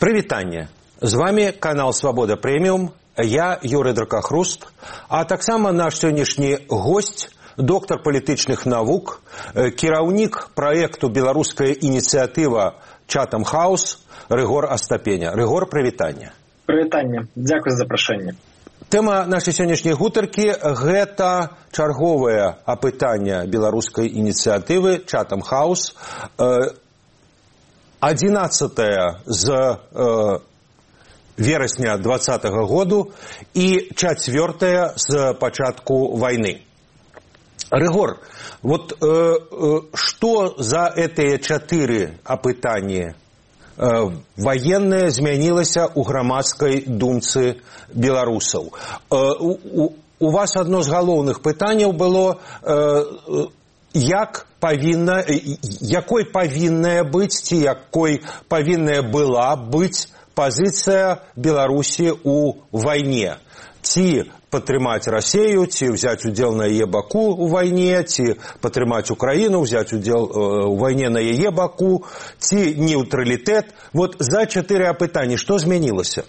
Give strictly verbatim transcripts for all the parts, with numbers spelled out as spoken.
Прывітанне. З вами канал Свабода Прэміум, я Юрый Дракахруст, а таксама наш сённяшні госць, доктар палітычных навук, кіраўнік праекту «Беларуская ініцыятыва Chatham House» Рыгор Астапеня. Рыгор, прывітанне. Прывітанне. Дзякуй за запрашэнне. Тэма нашай сённяшняй гутаркі – гэта чарговае апытанне беларускай ініцыятывы Chatham House. адзінаццатае з э, верасня двадцатага году і чацвёртае з пачатку вайны. Рыгор, вот э, э, што за гэтыя чатыры апытанні э, ваеннае змянілася ў грамадскай думцы беларусаў? Э, у, у вас адно з галоўных пытанняў было э, як павінна, якой павінная быць, ці якой павінная была быць пазіцыя Беларусі ў вайне. Ці падтрымаць Расею, ці ўзяць удзел на яе баку ў вайне, ці падтрымаць Украіну, ўзяць удзел у вайне на яе баку, ці нейтралітэт. Вот за чатыры апытанні што змянілася?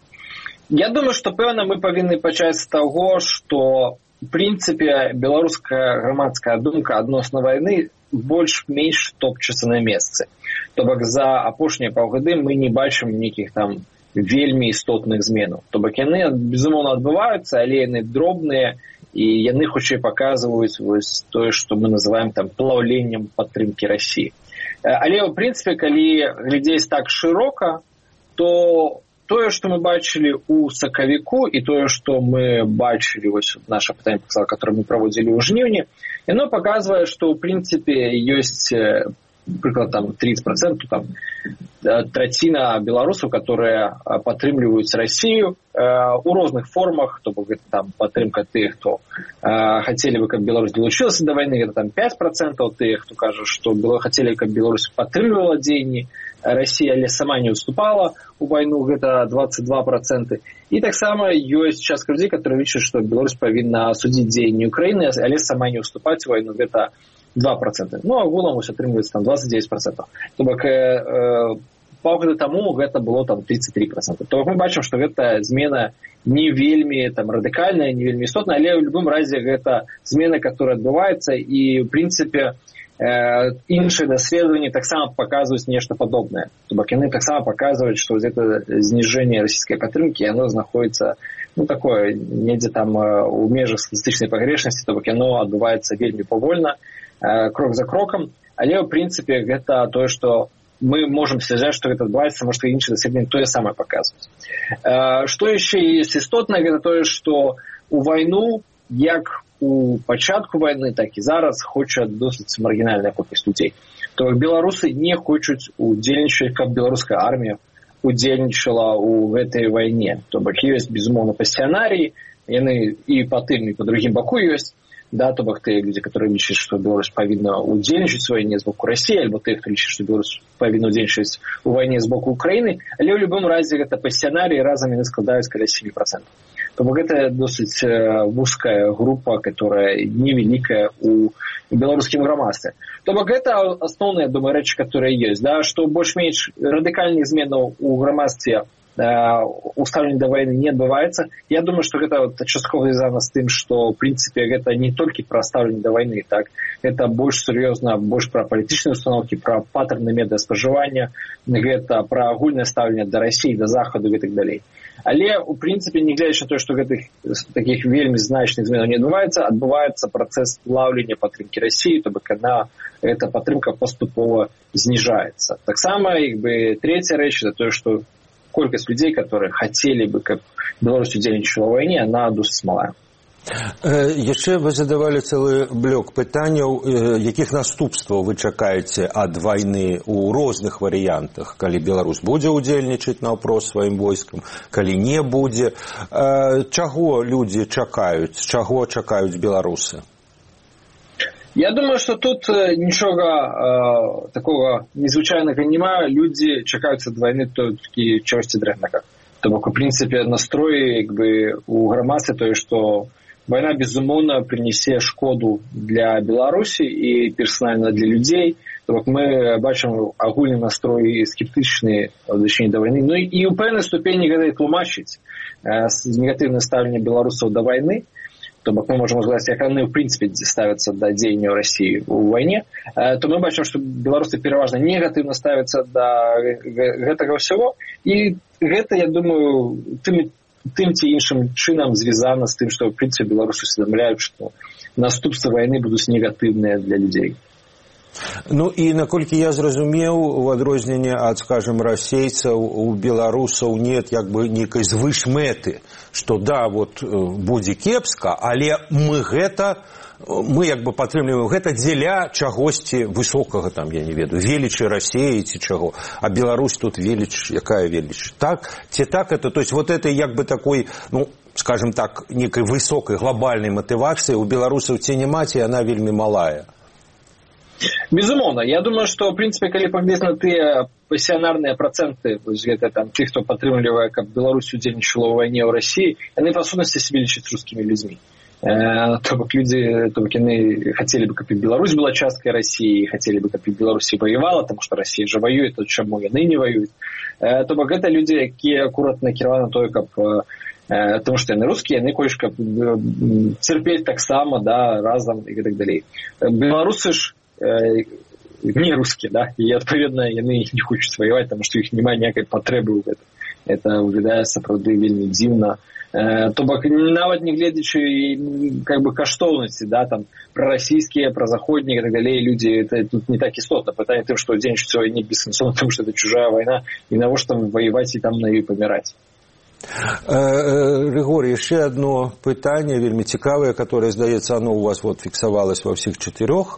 Я думаю, што пэўна мы павінны пачаць з таго, што в прынцыпе беларуская грамадская думка адносна вайны больш-менш топчацца на месцы. То бок за апошнія паўгады мы не бачым нейкіх там вельмі істотных зменаў. То бок яны безумоўна адбываюцца, але яны дробныя і яны хутчэй паказваюць вось тое, што мы называем там плаўленнем падтрымкі Расіі. Але ў прынцыпе, калі глядзець так шырока, то тое, што мы бачылі ў сакавіку і тое, што мы бачылі вось наша пытанне, которое мы праводзілі ў жніўні, яно паказвае, што ў прынцыпе ёсць прыклад там тридцать процентов там траціна беларусаў, которые падтрымліваюць Расію у розных формах, то бок гэта там падтрымка тых, хто хацелі бы, каб Беларусь далучылася да вайны, гэта там пять процентов тых, хто кажа, што хацелі, каб Беларусь падтрымлівала дзеянні Расія, але сама не уступала у вайну, гэта двадцать два процента. І таксама ёсць частка людзей, которые лічаць, што Беларусь павінна асудзіць дзеянні Украіны, але сама не уступаць у вайну, гэта два процента. Ну, агулам вось атрымліваецца там двадцать девять процентов. То бок э, паўгода таму гэта было там тридцать три процента. То бок мы бачым, што гэта змена не вельмі там радыкальная, не вельмі істотная, але ў любым разе гэта змена, которая адбываецца, і ў прынцыпе іншыя даследаванні таксама паказваюць нешта падобнае. То бок яны таксама паказваюць, што гэта зніжэнне расійскай падтрымкі, яно знаходіцца ну такое недзе там у межах статыстычнай пагрешнасці, то бок яно адбываецца вельмі павольна, крок за крокам, але ў прынцыпе гэта тое, што мы можам сцвярджаць, што гэта адбываецца, можа і іншыя даследаванні тое самае паказваюць. Што яшчэ ёсць істотна, гэта тое, што у вайну, як у пачатку вайны, так і зараз хоча досыць маргінальная колькасць людзей. То бок беларусы не хочуць удзельнічаць, каб беларуская армія удзельнічала ў гэтай вайне. То бок ёсць безумоўна пасіянарыі, яны і па тым, і па другім баку ёсць. Да, то бок тыя людзі, которые лічаць, што Беларусь павінна удзельнічаць у вайне з боку Расіі, альбо тыя, хто лічаць, што Беларусь павінна удзельнічаць у вайне з боку Украіны, але ў любым разе гэта пасіянарыі, разам яны складаюць каля семь процентов. То бок гэта досыць вузкая група, которая невеликая у беларускім грамадстве. То бок гэта асноўныя, думаю, рэчы, которые ёсць, да, што больш-менш радыкальных зменаў у грамадстве устаўленне да вайны не адбываецца. Я думаю, што гэта часткова звязана з тым, што ў прынцыпе гэта не толькі пра стаўленне да вайны, так, гэта больш сур'ёзна, больш пра палітычныя установкі, пра патэрны медыаспажывання, гэта пра агульнае стаўленне да Расіі, да Захаду і так далей. Але ў прынцыпе, не глядзячы на тое, што гэтых такіх вельмі значных зменаў не адбываецца, адбываецца працэс плаўлення падтрымкі Расіі, то бок яна эта падтрымка паступова зніжаецца. Таксама як бы трэцяя рэч, это тое, што колькасць людзей, которые хацелі бы, каб Беларусь удзельнічала ў вайне, она досыць малая. Яшчэ вы задавалі цэлы блок пытанняў, якіх наступстваў вы чакаеце ад вайны ў розных варыянтах, калі Беларусь будзе удзельнічаць наўпрост сваім войскам, калі не будзе. Чаго людзі чакаюць, чаго чакаюць беларусы? Я думаю, што тут нічога э, такога незвычайнага няма. Людзі чакаюць ад вайны толькі чагосьці дрэннага. То бок, у прынцыпе, настроі як бы, у грамадстве тое, што вайна, безумоўна, прынесе шкоду для Беларусі і персанальна для людзей. То бок мы бачым агульны настрой скептычны ў дачыненні да вайны. Ну і ў пэўнай ступені гэта і тлумачыць негатыўнае стаўленне беларусаў да вайны. То бок мы можам сказаць, як яны ў прынцыпе ставяцца да дзеянняў Расіі ў вайне, то мы бачым, што беларусы пераважна негатыўна ставяцца да гэтага ўсяго. І гэта, я думаю, тым, тым ці іншым чынам звязана з тым, што ў прынцыпе беларусы усведамляюць, што наступствы вайны будуць негатыўныя для людзей. Ну і наколькі я зразумеў, у адрозненне ад, скажем, расейцаў, у беларусаў нет як бы нейкай звышмэты, што да, вот будзе кепска, але мы гэта, мы як бы падтрымліваем гэта дзеля чагосьці высокага, там, я не ведаю, велічы Расіі ці чаго, а Беларусь тут веліч, якая веліч? Так? Ці так это? То есть вот это як бы такой, ну, скажем так, некай высокай глобальнай матывацыі у беларусаў ці няма, ці яна вельмі малая? Безумоўна, я думаю, што ў прынцыпе, калі паглядзець на тыя пасіянарныя працэнты, гэта там тых, хто падтрымлівае, каб Беларусь удзельнічала ў вайне ў Расіі, яны па сутнасці сябе лічаць рускімі людзьмі. Э, то бок людзі, то бок яны хацелі бы, каб і Беларусь была часткай Расіі, хацелі бы, каб і Беларусь ваявала, таму што Расія жа ваюе, то чаму яны не ваююць. Э, то бок гэта людзі, якія акурат накіраваны на тое, каб э, тому што яны рускія, яны хочуць, каб церпець таксама, да, разам і так далей. Беларусы ж не рускія, да, і адпаведна яны не хочуць ваяваць, таму што іх няма ніякай патрэбы ў гэтым. Это выглядае сапраўды вельмі дзіўна. Э, то бок нават не гледзячы как бы каштоўнасці, да, там пра расійскія, пра заходнія і так далей, людзі, это тут не так істотна. Пытанне тым, што дзейнічаць у вайне бессэнсоўна, таму што это чужая вайна, і навошта там ваяваць і там на ёй паміраць. Григорий, яшчэ одно пытанне вельмі цікавае, которое, здаецца, оно у вас вот фіксавалось во всіх чатырох.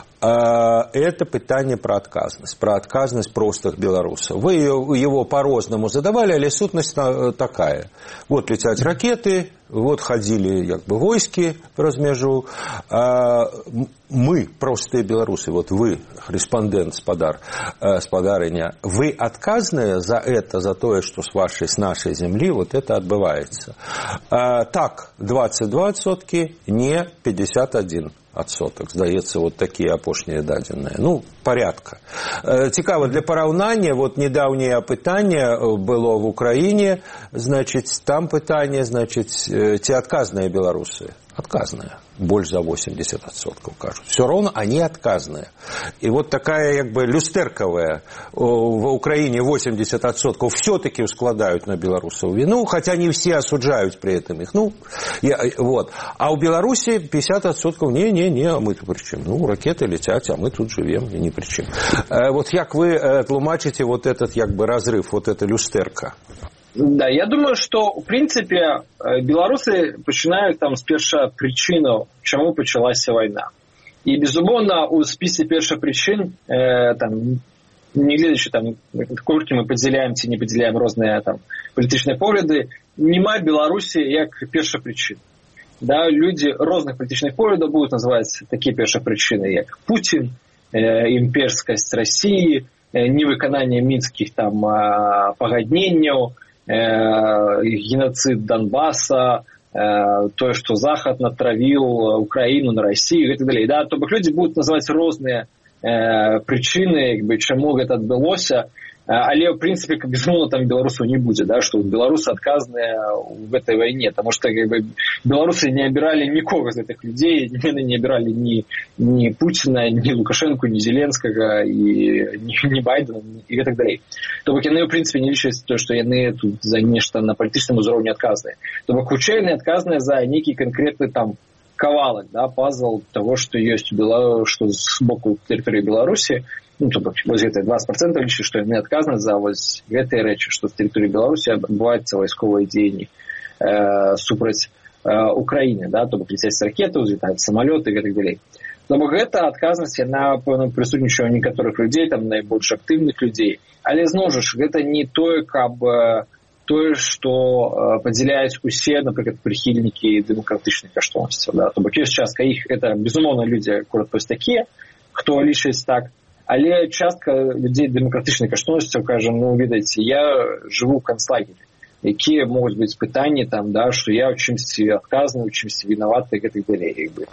Это пытание про отказность, про отказность простых белорусов. Вы его по-разному задавали, але сутность такая. Вот летят ракеты, вот ходили как бы войски праз мяжу. Мы, простые белорусы, вот вы, респондент, спадар, спадарыня, вы отказные за это, за то, что с вашей, с нашей земли вот это отбывается. Так, двадцать два адсоткі, не пятьдесят один адсотак, здаецца, вот такія апошнія дадзеныя. Ну, порядка. Цікава, для параўнання, вот недаўняе апытанне было в Украіне, значыць, там пытанне, значыць, ці адказныя беларусы? Отказные. Больше за восемьдесят адсоткаў кажут. Все равно они отказные. И вот такая как бы люстерковая в Украине восемьдесят адсоткаў все-таки складают на белорусов вину, хотя не все осуждают при этом их. Ну, я, вот. А у Беларуси пятьдесят адсоткаў не-не-не, а мы-то при чем? Ну, ракеты летят, а мы тут живем, и ни при чем. Вот как вы тлумачите вот этот как бы разрыв, вот эта люстерка? Да, я думаю, што ў прынцыпе беларусы пачынаюць там з першапрычынаў, чаму пачалася вайна. І безумоўна у спісе першапрычын э, там не гледзячы там колькі мы падзяляем ці не падзяляем розныя там палітычныя погляды, няма Беларусі як першапрычын. Да, людзі розных палітычных поглядаў будуць называць такія першапрычыны, як Пуцін, э, імперскасць Расіі, э, невыкананне мінскіх там э, пагадненняў, геноцид Донбасса, тое, што Захад натравіў Украіну на Расію і так далей. Да? То бок людзі будуць называць розныя прычыны, як бы, чаму гэта адбылося, але, в прынцыпе, безумоўна, там беларусаў не будзе, да? Што беларусы адказныя ў гэтай вайне, таму што як бы, беларусы не абіралі нікога з гэтых людзей, яны не абіралі ні, ні Пуціна, ні Лукашэнку, ні Зеленскага, і ні, ні Байдена, і гэтак далей. То бок яны, в прынцыпе, не лічаць то, што яны тут за нешта на палітычным узроўні адказныя. То бок хутчэй яны адказныя за нейкі канкрэтны там кавалак, да, пазл того, што ёсць у Беларусі, што з боку тэрыторыі Беларусі. Ну, то бок, вось гэтыя двадцать процентов лічаць, што яны адказны за вось гэтыя рэчы, што з тэрыторыі Беларусі адбываюцца вайсковыя дзеянні э, супраць э, Украіны, да, то бок летяць ракеты, узлетаюць самалёты і гэтак далей. То бок гэта адказнасць, яна прысутнічае ў некаторых людзей, там найбольш актыўных людзей, але зноў жа гэта не тое, каб тое, што падзяляюць усе, напрыклад, прыхільнікі дэмакратычных каштоўнасцяў, да, то бок ёсць частка іх, это безумоўна людзі акурат вось такія, хто лічыць так. Але частка людзей дэмакратычных каштоўнасцяў кажа, ну, ведаеце, я жыву ў канцлагеры, якія могуць быць пытанні там, да, што я ў чымсьці адказны, у чымсьці вінаваты і гэтак далей. Як бы.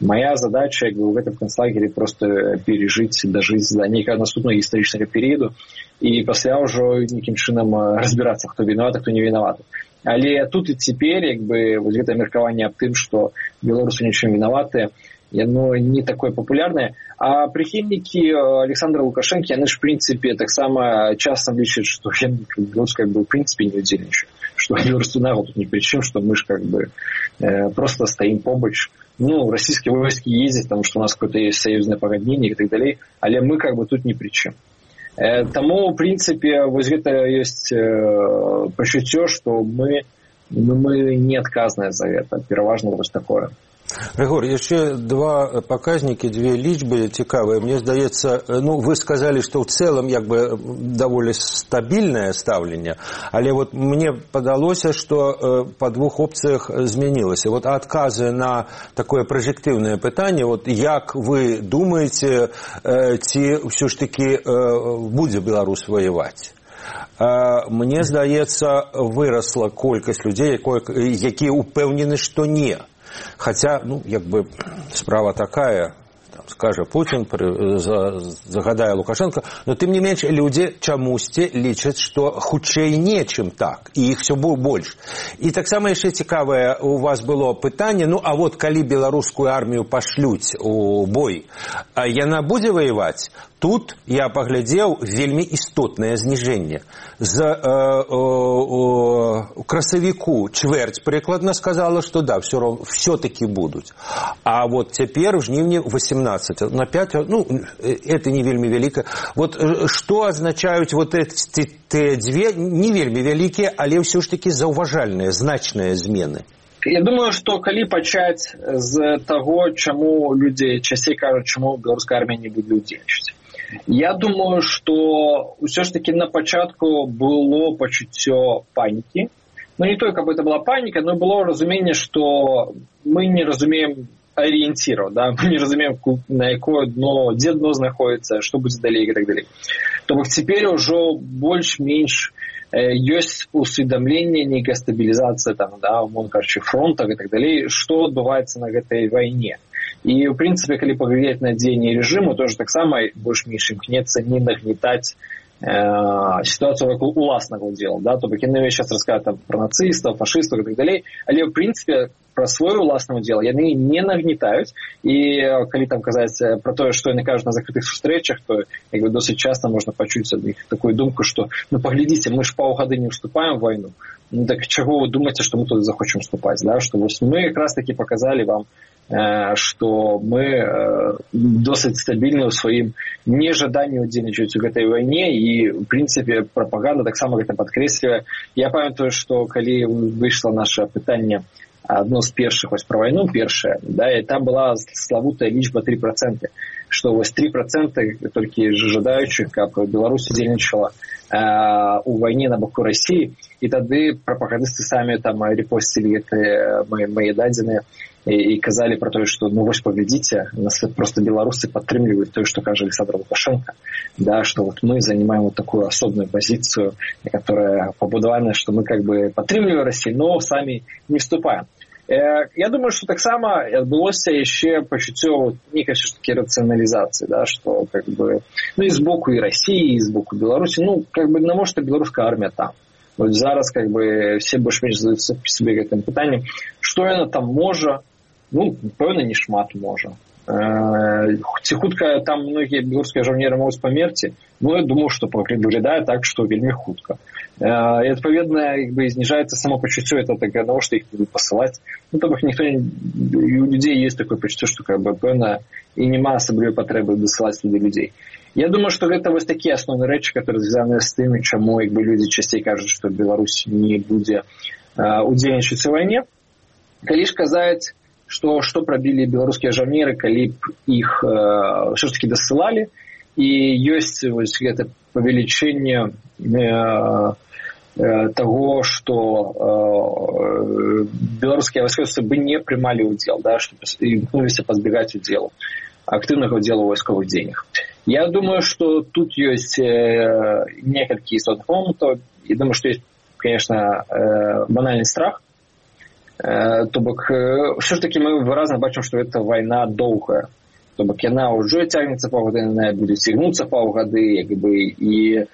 Моя задача як бы, в этом концлагере просто пережить, дожить до некого наступного исторического периода и после уже неким чином разбираться, кто виноват, а кто не виноват. Але тут и теперь як бы, вот это меркование об том, что белорусы ничем виноваты, оно не такое популярное. А прихильники Александра Лукашенко, они же в принципе так само часто лечат, что белорус как бы в принципе не удельничают. Что белорусский народ тут ни при чем, что мы же как бы э, просто стоим побач. Ну, российские войски ездят, потому что у нас какое-то есть союзное погоднение и так далее, але мы как бы тут ни при чем. Э, тому, в принципе, вот это есть э, почуття, что мы, ну, мы не отказаны за это. Переважно вот такое. Рыгор, яшчэ два паказнікі, дзве лічбы цікавыя. Мне здаецца, ну, вы сказалі, што ў цэлым як бы даволі стабільнае стаўленне, але вот мне падалося, што па двух опцыях змянілася. Вот адказы на такое пражектыўнае пытанне, вот як вы думаеце, ці ўсё ж такі будзе Беларусь ваяваць? Мне здаецца, вырасла колькасць людзей, якія ўпэўнены, што не. Хотя, ну, як бы справа такая, там, скажа Путин, загадае Лукашенко, но тым не менш люди чамусьці лічаць, што хутчэй не, чым так, і іх все больш. І таксама яшчэ цікавае у вас было пытанне, ну, а вот калі беларускую армію пашлюць у бой, яна будзе ваяваць? Тут я паглядзеў вельмі істотнае зніжэнне. З э, э, э, красавіку чвэрць прыкладна сказала, што да, все, все-таки будуць. А вот цяпер в жніўні восемнадцать на пять, ну, это не вельмі вяліка. Вот што азначаюць вот эти дзве не вельмі вялікія, але ўсё ж таки заўважальныя, значныя змены? Я думаю, што калі пачаць з таго, чаму людзі часцей кажуць, чаму беларуская армія не будзе удзельнічаць. Я думаю, что все ж таки на початку было почуття паніки. Ну, не только, чтобы это была паника, но было разумение, что мы не разумеем ориентиров, да, мы не разумеем, на якое дно, где дно находится, что будет далее и так далее. То есть теперь уже больше-меньше есть усведомление, некая стабилизация там, да, умовно кажучи, фронтов и так далее, что отбывается на этой войне. И, в принципе, когда поглядеть на дзеянне режиму, тоже так само больш-менш імкнецца не нагнетать э, ситуацию вокруг уласнага дела. Да? То бок яны сейчас рассказывают там, про нацистов, фашистов и так далее, але, в принципе, про свое уласнае дело яны не нагнетаюць. И калі там казаць про то, что яны кажуць на закрытых сустрэчах, то як бы, досыць часто можно пачуць ад іх такую думку, что ну поглядите, мы ж паўгады не вступаем в войну. Ну так чего вы думаете, что мы тут захочем вступать? Да? Что вот мы как раз таки показали вам, что мы досыць стабільны ў сваім нежаданні ўдзельнічаць у гэтай вайне, і в принципе прапаганда таксама гэта падкрэслівае. Я памятаю, што калі выйшла наша пытанне адно з першых вось пра вайну першае, да, і там была славутая лічба три процента, што вось три процента толькі жадаючых, каб Беларусь удзельнічала у вайне на боку России, і тады прапагандысты самі там репостили гэтыя мои дадзеныя и, и казали про то, что ну вось поглядите, нас просто белорусы подтримливают то, что кажет Александр Лукашенко, да, что вот мы занимаем вот такую особенную позицию, которая побудована, что мы как бы подтримливаем Россию, но сами не вступаем. Я думаю, что так само отбылось еще почуття некой все-таки рационализации, да, что как бы, ну и сбоку и России, и сбоку Беларуси, ну как бы, ну может, и белорусская армия там. Вот зараз как бы все больше-менш задаються себе гэтым пытаннем, что яна там можа, ну, пэўна, не шмат можа. Ці хутка там многія беларускія жаўнеры могуць памерці, ну, я думаю, што выглядае так, што вельмі хутка. І, адпаведна, як бы, зніжаецца самапачуццё, это так, навошта іх будуць пасылаць. Ну, то бок, ніхто не... І у людзей ёсць такое пачуццё, што, как бы, пэўна, і няма асаблівай патрэбы дасылаць туды людзей. Я думаю, што гэта вось такія асноўныя рэчы, которые звязаныя з тым, чаму, як бы, людзі часцей кажуць, што Беларусь не будзе удзельнічаць у вайне. Калі ж казаць, что, что пробили белорусские жаўнеры, калі б іх э, все ж таки досылали, и есть вот это повеличение э, э, того, что э, белорусские войсковцы бы не принимали удел, да, что имкнулись позбегать удела, активного удела войсковых денег. Я думаю, что тут есть э, несколько истотных моментов. Я думаю, что есть, конечно, э, банальный страх. То бок ўсё ж такі мы выразна бачым, што гэта вайна доўгая. То бок яна ўжо цягнецца паўгады, яна будзе цягнуцца паўгады, як бы, і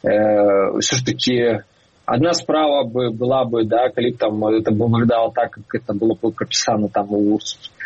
ўсё ж такі адна справа бы была бы, да, калі б там это выглядала так, як это было б прапісана там у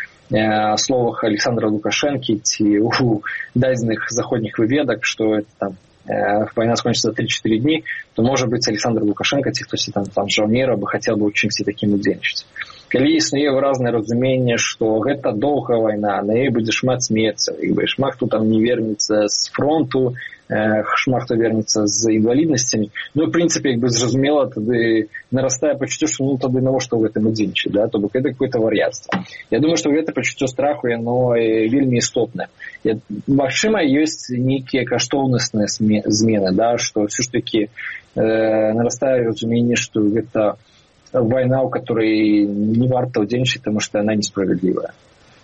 словах Александра Лукашэнкі ці ў дадзеных заходніх выведак, што это там война скончится за три-четыре дні, то, может быть, Александр Лукашенко, ці хтось там, там жаўнера бы хацеў бы ў чымсьці такім удзельнічаць. Калі існуе выразнае разуменне, што гэта доўгая вайна, на яе будзе шмат смерцяў, шмат хто там не вернецца з фронту, шмат хто вернецца з інваліднасцямі, ну, в прынцыпе, як бы зразумела, тады нарастае пачуццё, што ну тады навошта ў гэтым удзельнічаць, да? То бок гэта какое-то вар'яцтва. Я думаю, што гэта пачуццё страху, яно вельмі істотнае. Магчыма, ёсць нейкія каштоўнасныя змены, да, што ўсё ж такі э, нарастае разуменне, што гэта вайна, у которой не варта удзельнічаць, таму што яна несправядлівая.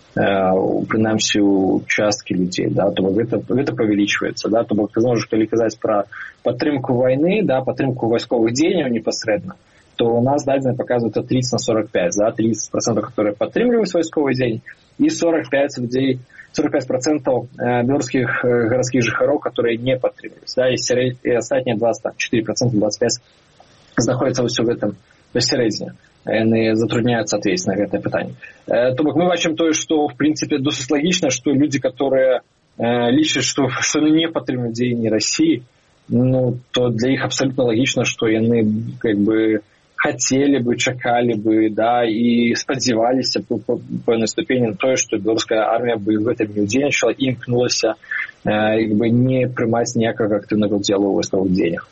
Прынамсі у часткі людзей, да, то бок гэта, гэта павялічваецца, да, то бок ты можаш, калі казаць пра падтрымку вайны, да, падтрымку вайсковых дзеянняў непасрэдна, то у нас дадзены паказваюць ад тридцать на сорок пять, да, тридцать процентов, которые падтрымліваюць вайсковыя дзеянні, і сорок пять людей, сорок пять процентов беларускіх гарадскіх жыхароў, которые не падтрымліваюць, да, і, сяред... і астатнія двадцать четыре процента, двадцать пять знаходзяцца ўсё в гэтым пасярэдзіне. Яны затрудняюцца адвесці на гэтае пытанне. То бок мы бачым тое, што в прынцыпе досыць лагічна, што людзі, которые лічаць, што што яны не падтрымліваюць дзеянні Расіі, ну то для іх абсалютна лагічна, што яны как бы хацелі бы, чакалі бы, да, і спадзяваліся па пэўнай ступені на тое, што беларуская армія бы в гэтым не ўдзельнічала і імкнулася як бы не прымаць ніякага актыўнага ўдзелу ў вайсковых дзеяннях.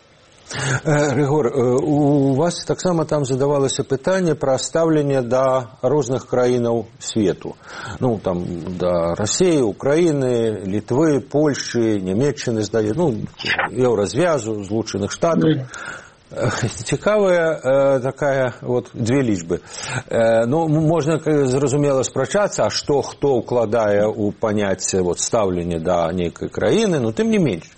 Рыгор, у вас таксама там задавалася пытанне пра стаўленне да розных краінаў свету. Ну, там, да Расіі, Украіны, Літвы, Польшчы, Нямецчыны, здалі, ну, Еўразвязу, Злучаных Штатаў. Цікавая такая, вот, две лічбы. Ну, можна, зразумела, спрачацца, а што хто ўкладае ў паняцце вот, стаўлення да нейкай краіны, ну, тым не менш.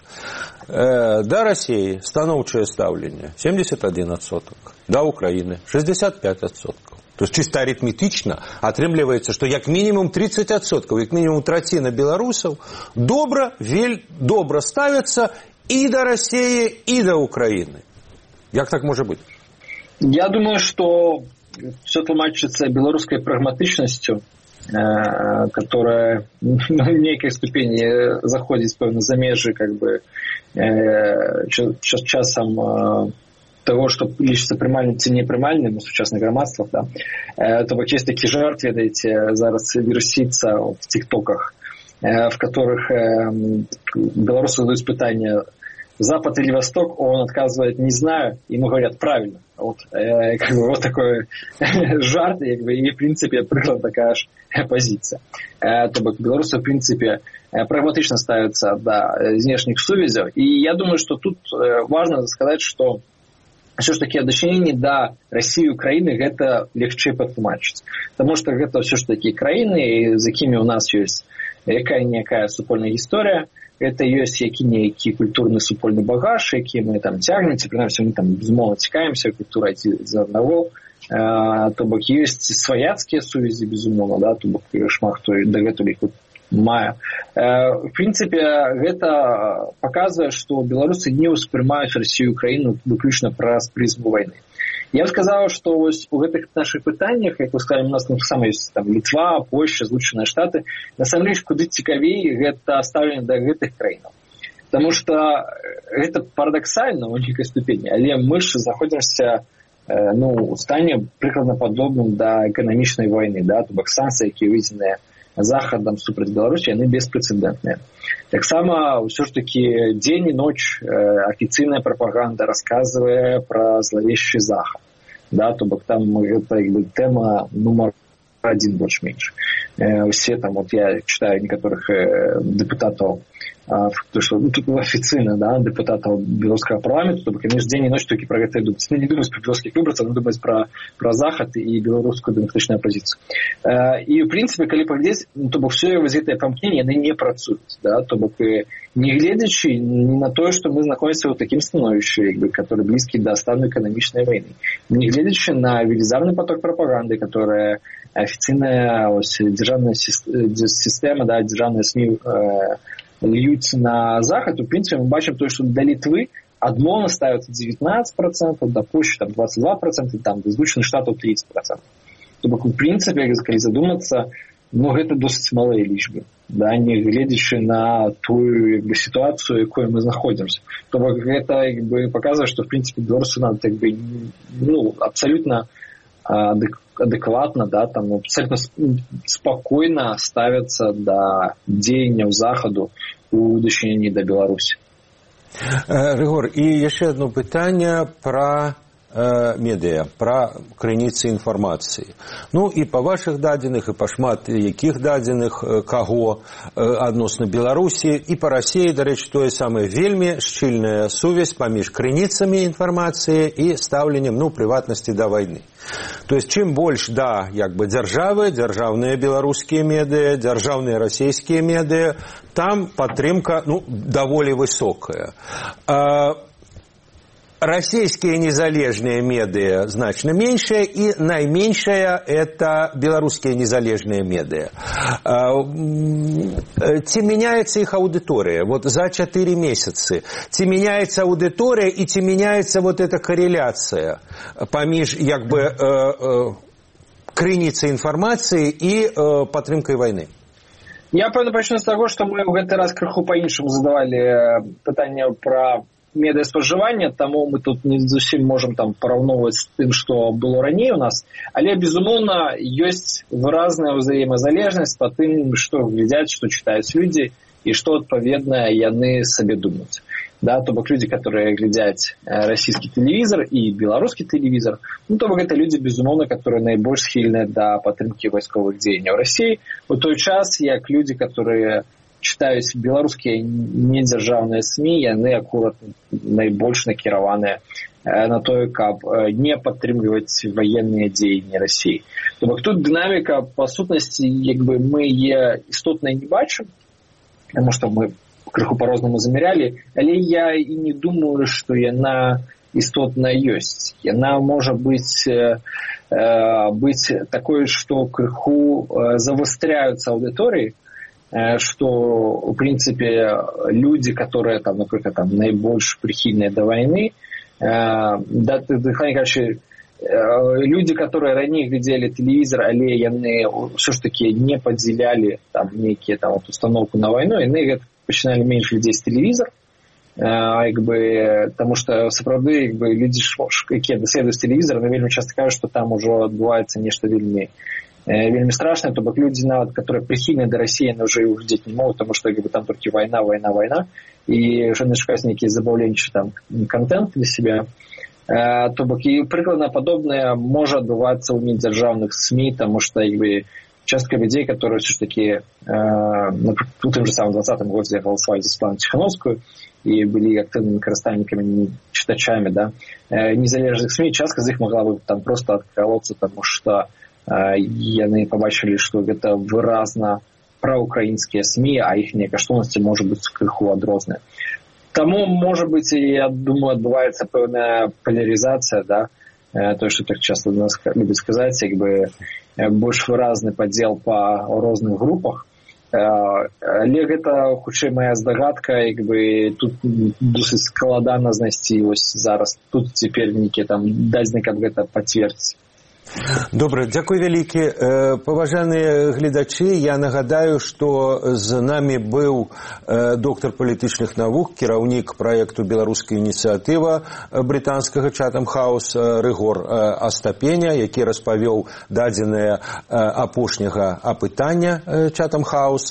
Да России станоўчае стаўленне семьдесят один процент, да Украины шестьдесят пять процентов. То есть чисто арифметично атрымліваецца, што як мінімум тридцать процентов, як мінімум траціна беларусаў добра, вель, добра ставяцца і да России, і да Украины. Як так можа быць? Я думаю, что все тлумачыцца беларускай прагматычнасцю, которая в некой ступени заходит пэўна за межы как бы часам того, что лічыцца прымальным ці непрымальным у сучасных грамадствах, да. То бок есть такі жарт, ведаеце, зараз вірусіцца в тиктоках, в которых беларусы задаюць пытанне: Запад или Восток? Он отказывает: не знаю. Ему говорят: правильно. Вот, э, как бы, вот такой жарт, как бы, и в принципе прыгла такая ж позиция. Э, то бок беларусы в принципе прагматычна ставятся до знешних сувязяў. И я думаю, что тут важно сказать, что все ж таки дачыненне да России и Украины гэта легчэй патлумачыць. Потому что гэта все ж таки краіны, з якімі у нас ёсць якая-некая супольная гісторыя. Это ёсць які-нейкі культурны супольны багаж, які мы там цягнемся, прынамсі мы там безумоўна цікавімся культурай з аднаго. Э, то бок ёсць сваяцкія сувязі, безумоўна, да, то бок шмат хто дагэтуль іх мае. Э, в прынцыпе, гэта паказвае, што беларусы не ўспрымаюць Расію і Украіну выключна праз прызму вайны. Я б сказаў, што вось у гэтых нашых пытаннях, як вы сказалі, у нас таксама ёсць там Літва, Польшча, Злучаныя Штаты, насамрэч куды цікавей гэта стаўленне да гэтых краінаў. Таму што гэта парадаксальна ў нейкай ступені, але мы ж знаходзімся э, ну, у стане прыкладна падобным да эканамічнай вайны, да, то бок санкцыі, якія выведзеныя захадам супраць Беларусі, яны беспрэцэдэнтныя. Таксама ўсё ж такі дзень і ноч афіцыйная прапаганда расказвае пра злавешчы захад. Да, то бок там гэта як бы тэма нумар адзін больш-менш. Усе там, вот я читаю некаторых депутатаў то, что ну, тут официально, да, депутатов белорусского парламента, то бок яны ж дзень і ноч толькі пра гэта ідуць. Не думаюць пра беларускіх выбарцаў, а думаюць пра, пра захад і беларускую дэмакратычную апозіцыю. І, в прынцыпе, калі паглядзець, ну, то бок все вось гэтыя памкненні, яны не працуюць, да, то бок не гледзячы не на тое, што мы знаходзімся ў такім становішчы, як бы, который блізкі да стану эканамічнай вайны. Не гледзячы на велізарны поток прапаганды, которая офіцыйная ось дзяржаўная сістэма, да, дзяржаўныя СМІ э, льюць на захад, у прынцыпе мы бачым тое, што да Літвы адмоўна ставіцца дзевятнаццаць процентаў, да Польшчы там двадцать два процента, там да Злучаных Штатаў тридцать процентов. То бок у прынцыпе, калі задумацца, ну гэта досыць малыя лічбы, да, не гледзячы на тую як бы сітуацыю, якой мы знаходзімся. То бок гэта як бы паказвае, што в прынцыпе беларусы надо як бы ну абсалютна адэкватна, да, там абсолютно спокойно ставятся до дзеянняў захаду у дачыненні да Беларусі. Рыгор, і яшчэ одно пытанне пра медыа, пра крыніцы інфармацыі. Ну і па вашых дадзеных, і па шмат якіх дадзеных каго адносна Беларусі і па Расіі, дарэчы, тое самае, вельмі шчыльная сувязь паміж крыніцамі інфармацыі і стаўленнем, ну, прыватнасці да вайны. То есть, чым больш да, як бы, дзяржавы, дзяржаўныя беларускія медыа, дзяржаўныя расійскія медыа, там падтрымка, ну, даволі высокая. Российские незалежные медиа значно меньше, и наименьшая это белорусские незалежные медиа. Ці меняется их аудитория вот за четыре месяца? Ці меняется аудитория, и ці меняется вот эта корреляция поміж, як бы, крыніцай информации и падтрымкай войны? Я, пэўна, пачну з таго, што мы ў гэты раз крыху па-іншаму задавалі пытанне пра медыаспажывання, таму мы тут не зусім можам там параўноўваць з тым, што было раней у нас, але, безумоўна, ёсць выразная ўзаемазалежнасць па тым, што глядзяць, што чытаюць людзі і што, адпаведна, яны сабе думаюць. Да, то бок людзі, которые глядзяць расійскі тэлевізор і беларускі тэлевізор, ну, то бок гэта людзі, безумоўна, которые найбольш схільныя да падтрымкі вайсковых дзеянняў Расіі, у той час, як людзі, которые читаюць беларускія недзяржаўныя СМІ, яны акурат найбольш накіраваныя на тое, каб не падтрымліваць ваенныя дзеянні Расіі. То бок тут дынаміка, па сутнасці, як бы мы е істотна не бачым, таму што мы крыху па-рознаму замярялі, але я і не думаю, што яна істотна ёсць. Яна можа быць, э, быць такой, што крыху завастряюцца аўдыторыі, что, в принципе, люди, которые, там, например, там, наибольш прихильные до войны, да, короче, люди, которые ранее глядели телевизор, але яны все ж таки не подзеляли там некие там вот установку на войну, яны починали меньше людей с телевизор, как бы, потому что сапраўды, как бы, люди, якія даследуюць телевизор, вельмі часто кажуць, что там уже адбываецца нешта вельмі вельмі страшное, то бок люди, нават, которые прихильны до России, они уже увидеть не могут, потому что как бы, там только война, война, война, и уже шукаюць некие забаўленчы там контент для себя. Э, то бок и прыкладна подобное может отбываться у недзяржаўных СМИ, потому что как бы, частка людей, которые все ж таки э, в том же самом двадцатом году голосовали за Светлану Тихановскую и были активными корыстальниками, читачами, да, э, незалежных СМИ, частка из них могла бы там просто отколоться, потому что яны побачылі, што гэта выразна праўкраінскія СМІ, а іхнія каштоўнасці можа быць крыху адрозныя. Таму, можа быць, я думаю, адбываецца пэўная палярызацыя, да, то, што так часто у нас любяць сказаць, як бы больш выразны падзел па розных групах, але гэта, хутчэй, моя здагадка, як бы тут досыць складана знайсці вось зараз, тут цяпер нейкія там дадзены, каб гэта пацвердзіць. Добра, дзякуй вялікі. Паважаныя гледачы, я нагадаю, што з намі быў доктар палітычных навук, кіраўнік праекту «Беларуская ініцыятыва» брытанскага Chatham House Рыгор Астапеня, які распавёў дадзеныя апошняга апытання Chatham House.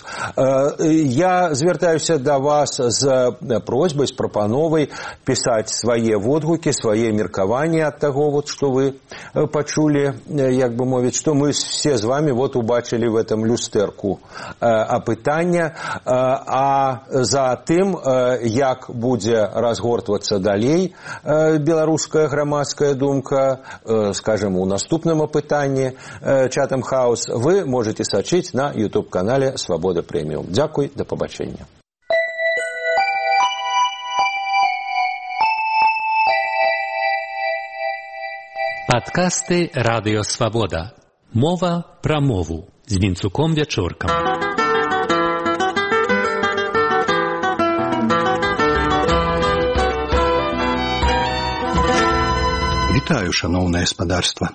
Я звяртаюся да вас з просьбай, з прапановай пісаць свае водгукі, свае меркаванні ад таго, вот, што вы пачулі сказали, як бы мовіць, что мы все с вами вот убачили в этом люстерку опытания, а за тым, як будзе разгортвацца далей беларуская грамадская думка, скажем, у наступным опытании Chatham House, вы можете сачыць на YouTube-канале «Свобода Премиум». Дякуй, до побачення. Падкасты «Радыё Свабода». Мова пра мову з Вінцуком Вячоркам. Вітаю, шаноўнае спадарства.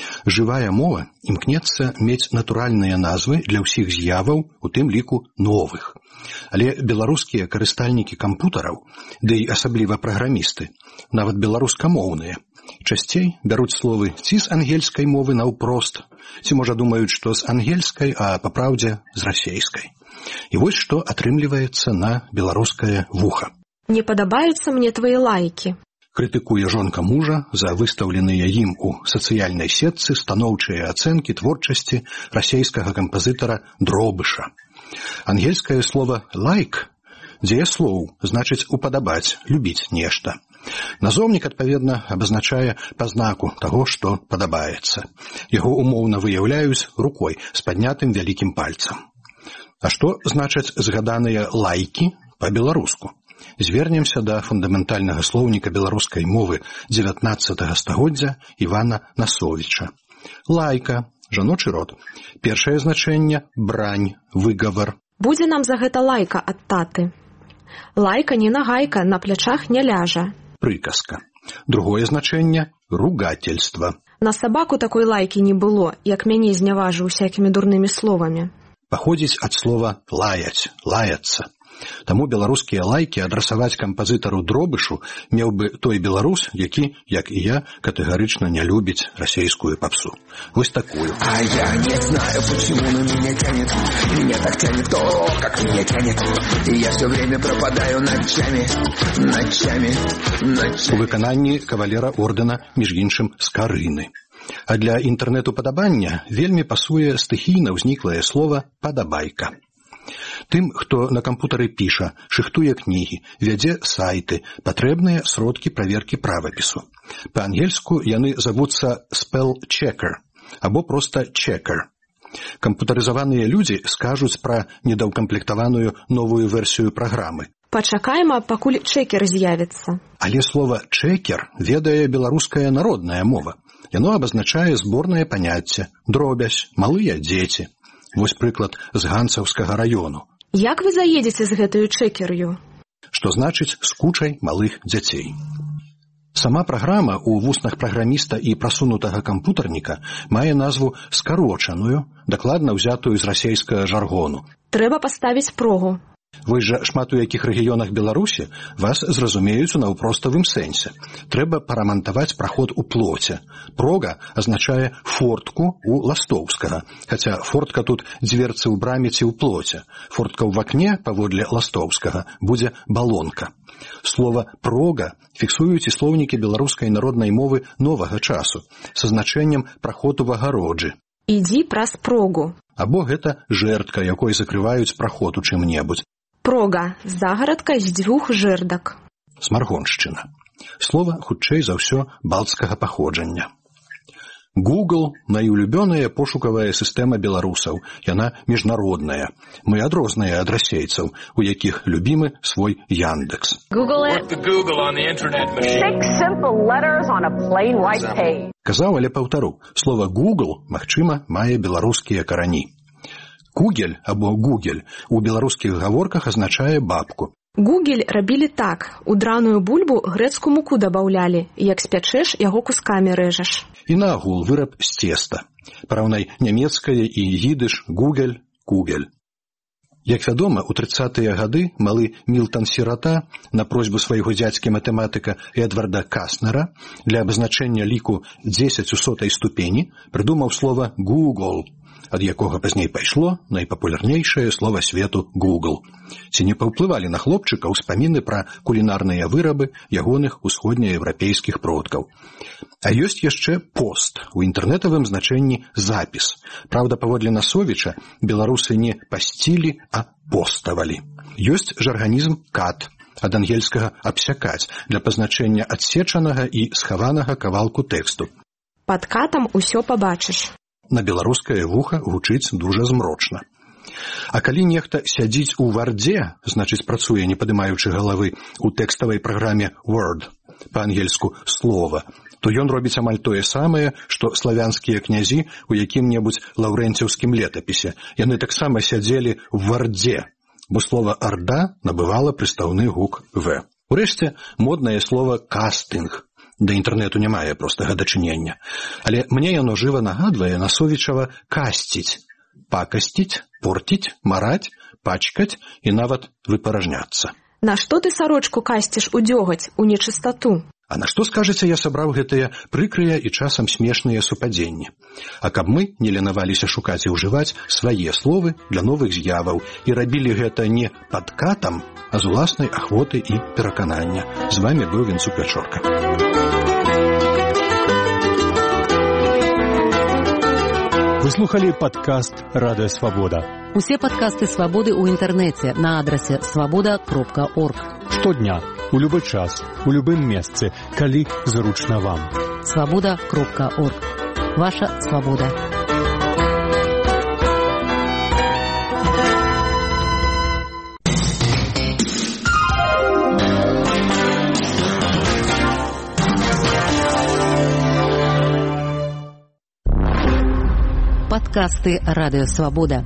Жывая мова імкнецца мець натуральныя назвы для ўсіх з'яваў, у тым ліку новых. Але беларускія карыстальнікі кампутараў, ды і асабліва праграмісты, нават беларускамоўныя, часцей бяруць словы ці з ангельскай мовы наўпрост, ці, можа, думаюць, што з ангельскай, а папраўдзе з расейскай. І вось што атрымліваецца на беларускае вуха. Не падабаюцца мне твае лайкі. Крытыкуе жонка мужа за выстаўленыя ім у сацыяльнай сетцы станоўчыя ацэнкі творчасці расейскага кампазітара Дробыша. Ангельскае слово «лайк» дзеяслоў, значыць упадабаць, любіць нешта. Назоўнік, адпаведна, абазначае пазнаку таго, што падабаецца. Яго умоўна выяўляюць рукой з паднятым вялікім пальцам. А што значаць згаданыя лайкі па-беларуску? Звернемся да фундаментальнага слоўніка беларускай мовы дзевятнаццатага стагоддзя Івана Насовіча. Лайка, жаночы род. Першае значэнне – брань, выгавар. Будзе нам за гэта лайка ад таты. Лайка не нагайка, на плячах не ляжа. Прыказка. Другое значэнне – ругательство. На сабаку такой лайкі не было, як мяне зняважыў усякімі дурнымі словамі. Паходзіць ад слова «лаяць», «лаяцца». Таму беларускія лайкі адрасаваць кампазітару Дробышу меў бы той беларус, які, як і я, катэгарычна не любіць расейскую попсу. Вось такую. А я не знаю, почему на меня тянет, меня так тянет то, как меня тянет, и я все время пропадаю ночами, ночами, ночами. У выкананні кавалера ордэна, між іншым, Скарыны. А для інтэрнэту-падабання вельмі пасуе стыхійна ўзніклае слова «падабайка». Тым, хто на кампутары піша, шыхтуе кнігі, вядзе сайты, патрэбныя сродкі праверкі правапісу. Па-ангельску яны завуцца spell checker або проста checker. Кампутарызаваныя людзі скажуць пра недаўкамплектаваную новую версію праграмы. Пачакаем, пакуль чекер з'явіцца. Але слова чекер ведае беларуская народная мова. Яно абазначае зборнае паняцце, дробязь, малыя дзеці. Вось прыклад з ганцаўскага раёну. Як вы заедзеце з гэтаю чекер'ю? Што значыць з кучай малых дзяцей. Сама праграма ў вуснах праграміста і прасунутага кампутарніка мае назву скарочаную, дакладна ўзятую з расейскага жаргону. Трэба паставіць прогу. Вось жа шмат у якіх рэгіёнах Беларусі вас зразумеюць у наўпроставым сэнсе. Трэба парамантаваць праход у плоце. Прога азначае фортку у Ластоўскага, хаця фортка тут дзверцы ў браме ці ў плоце. Фортка ў вакне, паводле Ластоўскага, будзе балонка. Слова «прога» фіксуюць і слоўнікі беларускай народнай мовы новага часу са значэннем праход у агароджы. Ідзі праз прогу. Або гэта жэрдка, якой закрываюць праход у чым-небудзь. Прога – загарадка з дзвюх жэрдак. Смаргоншчына. Слова, хутчэй за ўсё, балцкага паходжання. Google – найулюбёная пошукавая сістэма беларусаў. Яна міжнародная. Мы адрозныя ад расейцаў, у якіх любімы свой Яндекс. Казаў, але паўтару. Слова Google, магчыма, мае беларускія карані. Кугель або гугель у беларускіх гаворках азначае бабку. Гугель рабілі так. У драную бульбу грэцкую муку дабаўлялі. Як спячэш, яго кускамі рэжаш. І нагул выраб з цеста. Параўнай нямецкае і идыш гугель, кугель. Як вядома, у трыццатыя гады малы Мілтан Сірата на просьбу свайго дзядзькі матэматыка Эдварда Каснера для абазначэння ліку дзесяць у сотай ступені прыдумаў слова «Google». ад якога пазней пайшло найпапулярнейшае слова свету Google. Ці не паўплывалі на хлопчыка ўспаміны пра кулінарныя вырабы ягоных усходнееўрапейскіх продкаў. А ёсць яшчэ пост, у інтэрнетавым значэнні запіс. Праўда, паводле Насовіча, беларусы не пасцілі, а поставалі. Ёсць жарганізм кат, ад ангельскага абсякаць, для пазначэння адсечанага і схаванага кавалку тэксту. Пад катам усё пабачыш. На беларускае вуха гучыць дужа змрочна. А калі нехта сядзіць у вардзе, значыць працуе, не падымаючы галавы, у тэкставай праграме Word, па-ангельску слова, то ён робіць амаль тое самае, што славянскія князі у якім-небудзь лаўрэнціўскім летапісе. Яны таксама сядзелі в вардзе, бо слова «арда» набывала прыстаўны гук «в». Урэшце, моднае слова «кастынг». Да інтэрнэту не мае простага дачынення. Але мне яно жыва нагадвае Насовічава «касціць», пакасціць, порціць, мараць, пачкаць і нават выпаражняцца. На што ты сарочку касціш у дзёгаць, у нечыстату? А на што, скажаце, я сабраў гэтыя прыкрыя і часам смешныя супадзенні? А каб мы не ленаваліся шукаць і ўжываць свае словы для новых з'яваў і рабілі гэта не пад катам, а з уласнай ахвоты і пераканання. З вамі быў Вінцук Пячорка. Вы слухали падкаст «Радыё Свабода». Усе падкасты «Свабоды» ў інтэрнэце на адрасе свабода кропка орг. Штодня, у любы час, у любым месцы, калі зручна вам. свабода кропка орг. Ваша свабода. Падкасты «Радыё Свабода».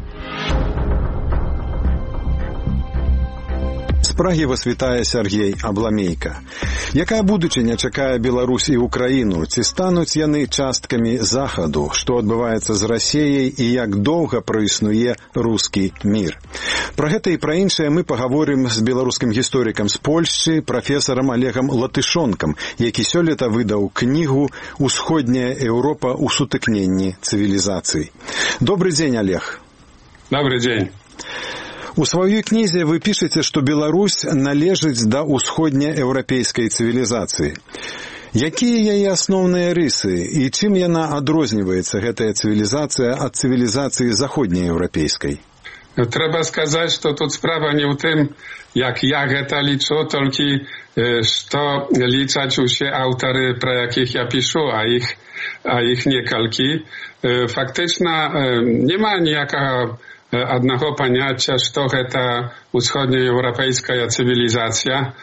З Прагі вас вітае Сергей Абламейка. Якая будучыня чакае Беларусь і Украіну? Ці стануць яны часткамі Захаду? Што адбываецца з Расіяй і як доўга праіснуе рускі мір? Пра гэта і пра іншае мы пагаворым з беларускім гісторыкам з Польшчы, прафесарам Олегам Латышонкам, які сёлета выдаў кнігу «Усходняя Еўропа ў сутыкненні цывілізацый». Добрый дзень, Олег. Добрый дзень. У сваёй кнізе вы пішаце, што Беларусь належыць да усходнееўрапейскай цывілізацыі. Якія яе асноўныя рысы і чым яна адрозніваецца, гэтая цывілізацыя, ад цывілізацыі заходнееўрапейскай? Трэба сказаць, што тут справа не ў тым, як я гэта лічу, толькі што лічаць усе аўтары, пра якіх я пішу, а іх, а іх некалькі. Фактычна няма ніякага аднаго паняцця, што гэта усходнееўрапейская цывілізацыя.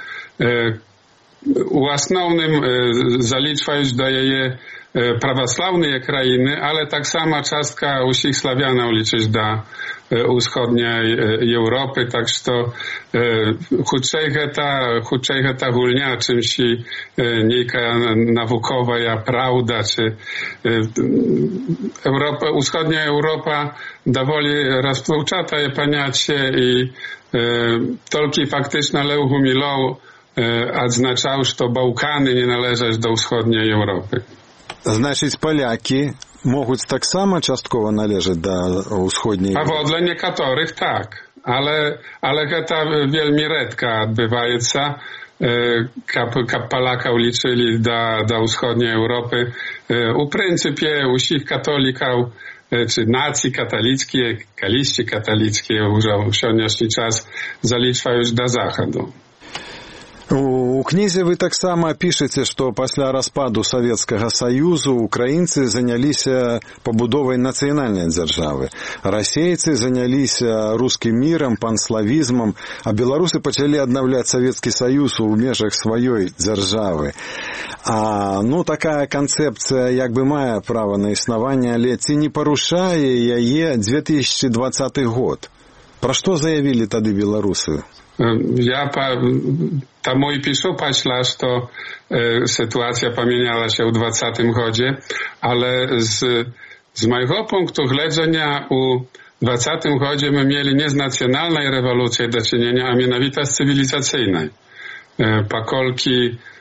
У асноўным залічваюць да яе праваслаўныя краіны, але таксама частка ўсіх славянаў лічыць да усходняй Еўропы, так што хутчэй гэта, хутчэй гэта гульня, чымсьці нейкая навуковая праўда, ці Европа, усходняя Еўропа даволі расплаўчатае паняцце і толькі фактычна Леў Гумілоў адзначаў, што Баўканы не належаць да ўсходняй Еўропы. Значыць, палякі могуць таксама часткова належаць да ўсходняй Еўропы? Паводле некаторых так, але, але гэта вельмі рэдка адбываецца, каб, каб палакаў лічылі да, да ўсходняй Еўропы. У прынцыпе, усіх католікаў czy nacji katolickie, kaliści katolickie już w sądniejszy czas zaliczwają do Zachodu. У кнізе вы таксама пішаце, што пасля распаду Савецкага Саюзу украінцы заняліся пабудовай нацыянальнай дзяржавы. Расейцы заняліся рускім мірам, панславізмам, а беларусы пачалі аднаўляць Савецкі Саюз у межах сваёй дзяржавы. А, ну, такая канцэпцыя як бы мае права на існаванне, але ці не парушае яе две тысячи двадцаты год? Пра што заявілі тады беларусы? Ja pa, tamo i piszę paśla, że e, sytuacja pomieniała się w dwudziestym godzie, ale z, z mojego punktu widzenia u dwudziestym godzie my mieli nie z nacjonalnej rewolucji do czynienia, a mianowicie z cywilizacyjnej. E, pakolki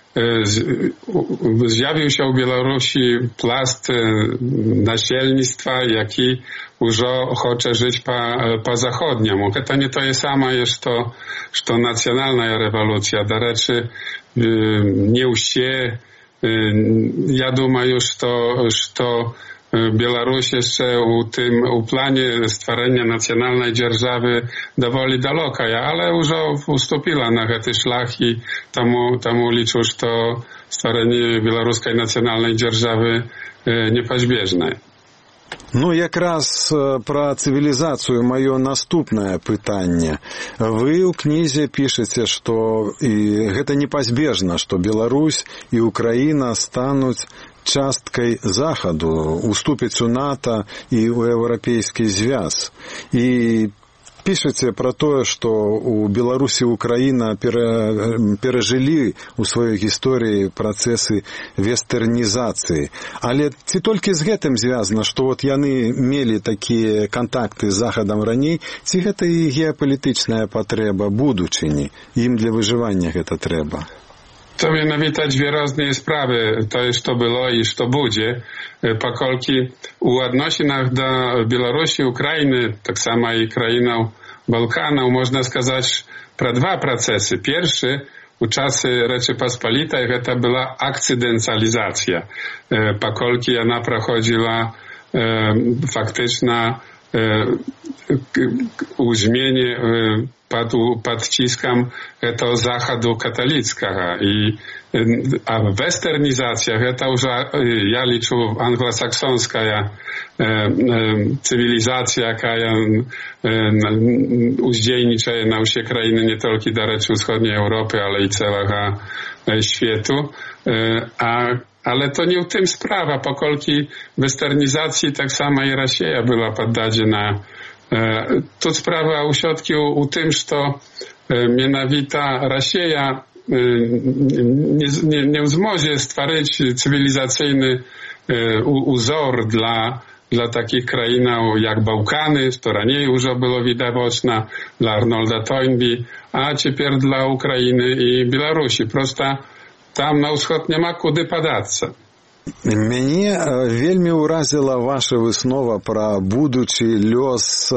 zjawił się w Białorusi plast nasielnictwa, jaki już chce żyć po, po zachodniemu. To nie to jest samo, jest to, że nacjonalna rewolucja. Do rzeczy nie uście. Ja думаю, że to, że to Białoruś jeszcze u tym, u planie stworzenia nacjonalnej dzierżawy dowoli daleko, ale już ustąpiła na ten szlak i temu, temu liczę, że to stworzenie białoruskiej nacjonalnej dzierżawy niepozbieżne. Ну, якраз пра цывілізацыю маё наступнае пытанне. Вы ў кнізе пішаце, што і гэта непазбежна, што Беларусь і Украіна стануць часткай Захаду, уступяць у НАТО і ў Еўрапейскі звяз. І пішаце пра тое, што у Беларусі і Украіна перажылі ў сваёй гісторыі працэсы вестэрнізацыі. Але ці толькі з гэтым звязана, што от яны мелі такія кантакты з Захадам раней, ці гэта і геапалітычная патрэба будучыні? Ім для выжывання гэта трэба. To mianowicie dwie różne sprawy. To jest to było i to będzie. Pokolki u odnosinach do Białorusi, Ukrainy, tak samo i krainą Bałkanów, można сказać про dwa procesy. Pierwszy, u czasy Rzeczypospolitej, to była akcydencjalizacja. Pokolki ona prochodziła faktyczna u zmianie pod, pod ciskiem to Zachadu katolickiego. I, a westernizacja to już, ja liczę, anglosaksonska cywilizacja, jaka uzdźejnicza na usie krainy nie tylko do Rzeczy Wschodniej Europy, ale i całego świata. A ale to nie w tym sprawa, pokolki westernizacji tak samo i Rosja była poddana. Tu sprawa u środki u tym, że to mianowita Rosja nie, nie, nie zmoże stworzyć cywilizacyjny uzor dla, dla takich krain jak Bałkany, to raniej już było widoczne, dla Arnolda Toynbee, a teraz dla Ukrainy i Białorusi. Prosta tam na wschód nie ma kudy падацца. Мяне вельмі ўразіла ваша выснова пра будучы лёс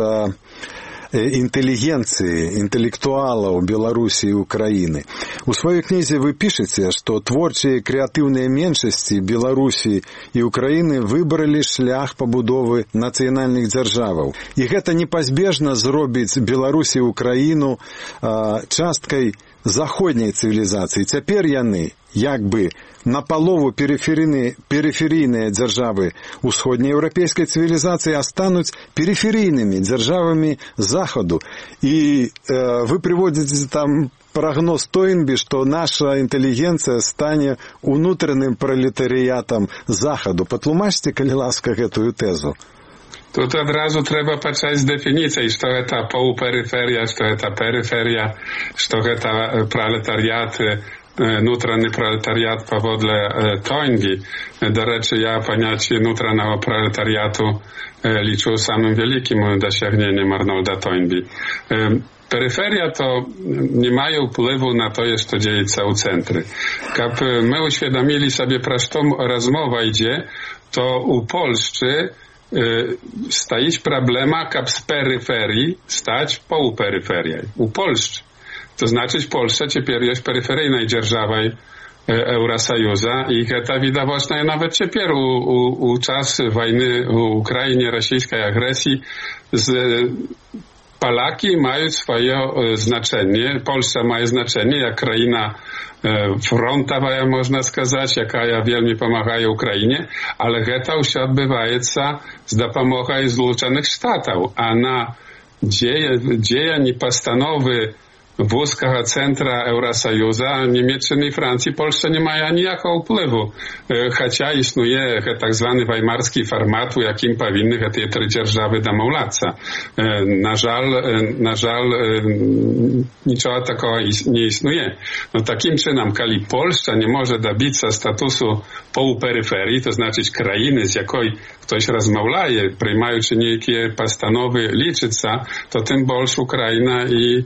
інтэлігенцыі, інтэлектуалаў Беларусі і Украіны. У сваёй кнізе вы пішаце, што творчыя і крэатыўныя меншасці Беларусі і Украіны выбралі шлях пабудовы нацыянальных дзяржаваў. І гэта непазбежна зробіць Беларусь і Украіну часткай заходняй цывілізацыі. Цяпер яны, як бы, напалову периферійныя, периферійныя дзяржавы усходнееўрапейскай цывілізацыі астануць периферійнымі дзяржавамі Захаду. І э, вы прыводзіце там прогноз Тойнбі, што наша інтэлігенцыя стане унутраным пролетарыятам Захаду. Патлумачце, калі ласка, гэтую тэзу. Тут одразу треба почать з дефініції, що це полупериферія, що це периферія, що це пролетаріат, внутрішній пролетаріат поводле Тойнбі. До речі, я поняття внутрішнього пролетаріату liczą samym wielkim dosięgnieniem Arnolda Toynbee. Peryferia to nie mają wpływu na to, co dzieje się u centry. Jak my uświadomili sobie, pro co rozmowa idzie, to u Polsce stać problema, jak z peryferii stać półperyferią. U Polsce. To znaczy, w Polsce teraz jest peryferyjnej dzierżawej Eurosojusza i to widoczne nawet teraz u, u, u czas wojny w Ukrainie, rosyjskiej agresji. Z, Polaki mają swoje znaczenie, Polska ma znaczenie jak kraina frontowa, można сказać, jaka wielmi pomaga Ukrainie, ale to już odbywa się z dopomogą Zjednoczonych Stanów, a na dziejanie postanowy włoskiego centra Eurosojusza, Niemiecczyny i Francji, Polska nie ma anijakiego wpływu. Chociaż istnieje tak zwany weimarski format, jakim powinny te trzy dzierżawy domowlać. Na żal, na żal niczego takiego nie istnieje. No takim czynem, kiedy Polska nie może dobić się statusu półperyferii, to znaczy krainy, z jakiej ktoś rozmawia, przyjmując niejakie postanowy liczyć się, to tym больше Ukraina i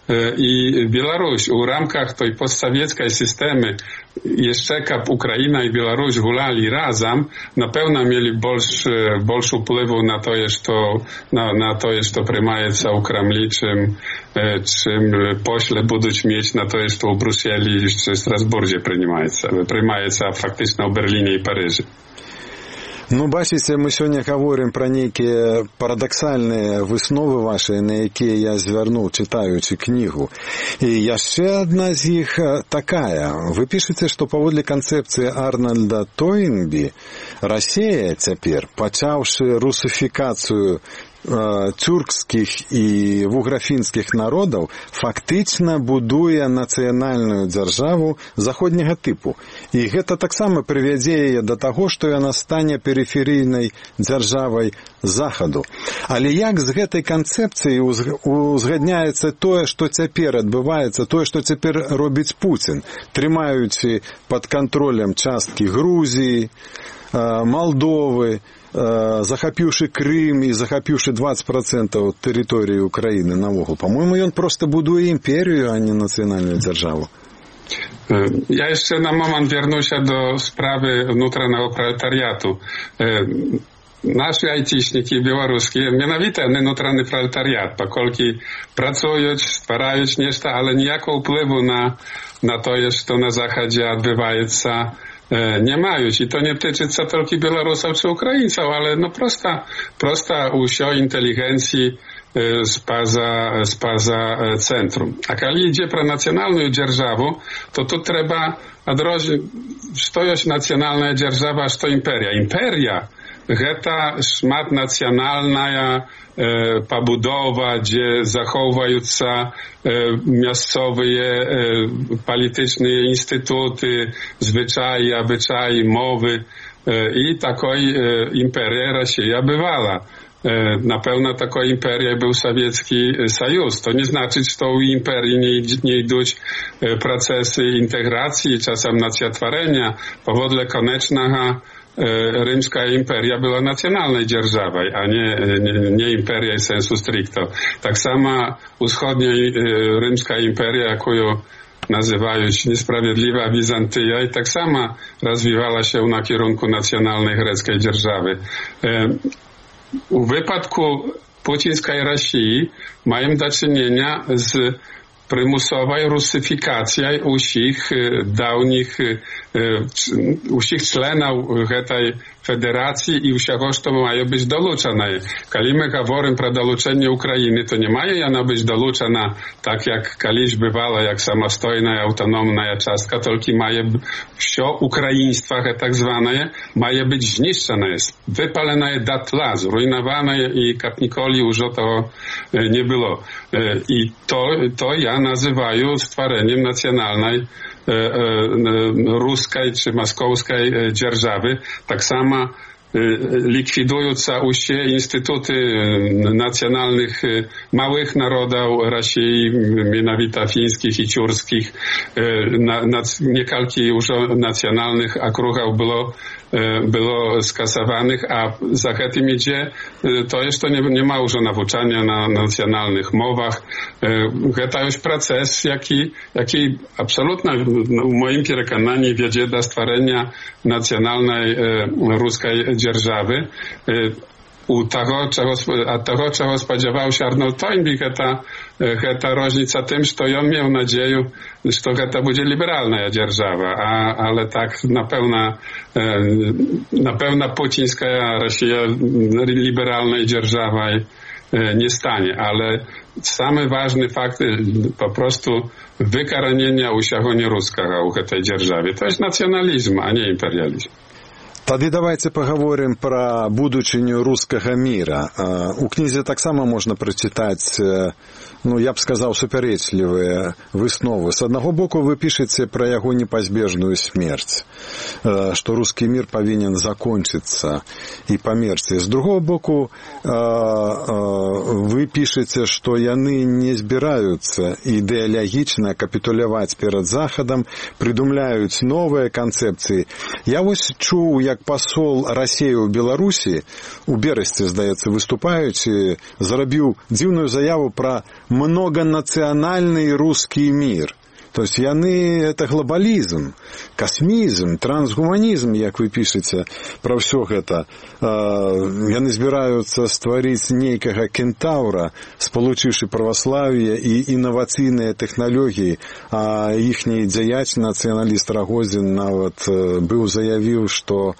i Białoruś u raмках tej postsowieckiej systemy jeszcze kap Ukraina i Białoruś wolali razem, na pewno mieli больше wpływu na to, to na, na to, to приймається у Кремлі, czym, czym pośle będą mieć na to, to u Brukseli czy Strasburgie приймається, приймається фактично у Берліні і Парижі. Ну, бачите, мы сегодня говорим про некие парадоксальные высновы ваши, на якія я звярнуў, читаючи книгу. И яшчэ одна из них такая. Вы пишете, что паводле концепции Арнольда Тойнби Россия теперь, пачаўшы русификацию тюркскіх і вуграфінскіх народаў, фактычна будуе нацыянальную дзяржаву заходняга тыпу. І гэта таксама прывядзе яе да таго, што яна стане перыферыйнай дзяржавай захаду. Але як з гэтай канцэпцыяй узгадняецца тое, што цяпер адбываецца, тое, што цяпер робіць Пуцін, трымаючы пад кантролем часткі Грузіі, Молдовы, захапіўшы Крым і захапіўшы двадцать процентов тэрыторыі Украіны навогул. По-моему, ён просто будуе імперію, а не нацыянальную дзяржаву. Ja jeszcze na moment wiernu się do sprawy внутреннего proletariatu. Наші айтішники білоруські, mianowicie внутрішній пролетаріат, покольки працюють, старають нечто, але ніякого впливу на, на те, що на Заході відбувається, nie mają. I to nie tyczy tylko Białorusów czy Ukraińców, ale no prosta, prosta usio inteligencji spaza, spaza centrum. A kiedy idzie pro nacjonalną dzierżawę, to tu trzeba odróżnić, co jest nacjonalna dzierżawa, a co imperia. Imperia Geta szmat nacjonalna e, pobudowa, gdzie zachowująca e, miejscowe e, polityczne instytuty, zwyczaje, obyczaje, mowy e, i takiej e, imperia Rosja bywała. E, na pewno taką imperią był Sowiecki Sojus. To nie znaczy, że u imperii nie, nie idą e, procesy integracji, czasem nacjotworzenia, powodle koniecznego Rzymska imperia była nacjonalnej dzierżawą, a nie, nie, nie imperia w sensu stricto. Tak samo wschodnia rzymska imperia, jaką nazywają niesprawiedliwa Bizantyja, i tak samo rozwijała się na kierunku nacjonalnej greckiej dzierżawy. W wypadku pucińskiej Rosji mają do czynienia z prymusowej rusyfikacji usich dawnych, usich członów tej federacji i usieho, co mają być dolучane. Kiedy my mówimy pro dolучenie Ukrainy, to nie mają ona być dolучana tak jak kiedyś bywało, jak samostojna, autonomna czastka, tylko mają wszystko ukraiństwo, tak zwane, mają być zniszczone, wypalone do tla, zrujnowane i jak nikoli już to nie było. I to, to ja nazywają stworzeniem nacjonalnej ruskiej czy moskowskiej dzierżawy. Tak samo likwidując uście instytuty nacjonalnych małych narodów Rosji, mianowicie fińskich i ciurskich, na, na, niekalki już nacjonalnych okrugów było było skasowanych, a za tym idzie to jeszcze nie, nie ma już nauczania na nacjonalnych mowach. To już proces, jaki, jaki absolutnie w moim przekonaniu wiedzie do stworzenia nacjonalnej ruskiej dzierżawy. U tego, czego, a tego, czego spodziewał się Arnold Toynbee, ta, ta różnica tym, że on miał nadzieję, że to będzie liberalna dzierżawa, a, ale tak na pewno, na pewno pucińska Rosja liberalnej dzierżawa nie stanie, ale same ważny fakt po prostu wykaranienia usiago nieruskiego u tej dzierżawie. To jest nacjonalizm, a nie imperializm. Тады давайте паговорым пра будучыню рускага міра. У кнізе таксама можна прачытаць, ну, я б сказаў, супярэчлівыя высновы. С аднаго боку вы пішаце пра яго непазбежную смерць, што рускі мір павінен закончыцца і памерці. З другого боку, вы пішаце, што яны не збіраюцца ідэалагічна капітуляваць перад Захадам, прыдумляюць новыя канцэпцыі. Я вось чуў, як як пасол Расіі ў Беларусі у берасці, здаецца, выступаючы, зрабіў дзіўную заяву пра многанацыянальны рускі мір. То есть яны это глобалізм, касмізм, трансгуманізм, як вы пішаце пра ўсё гэта. Яны збіраюцца стварыць нейкага кентаўра, спалучыўшы праваславие і інавацыйныя тэхналогіі. А іхні дзяяч, нацыяналіст Рагозін, нават быў заявіў, што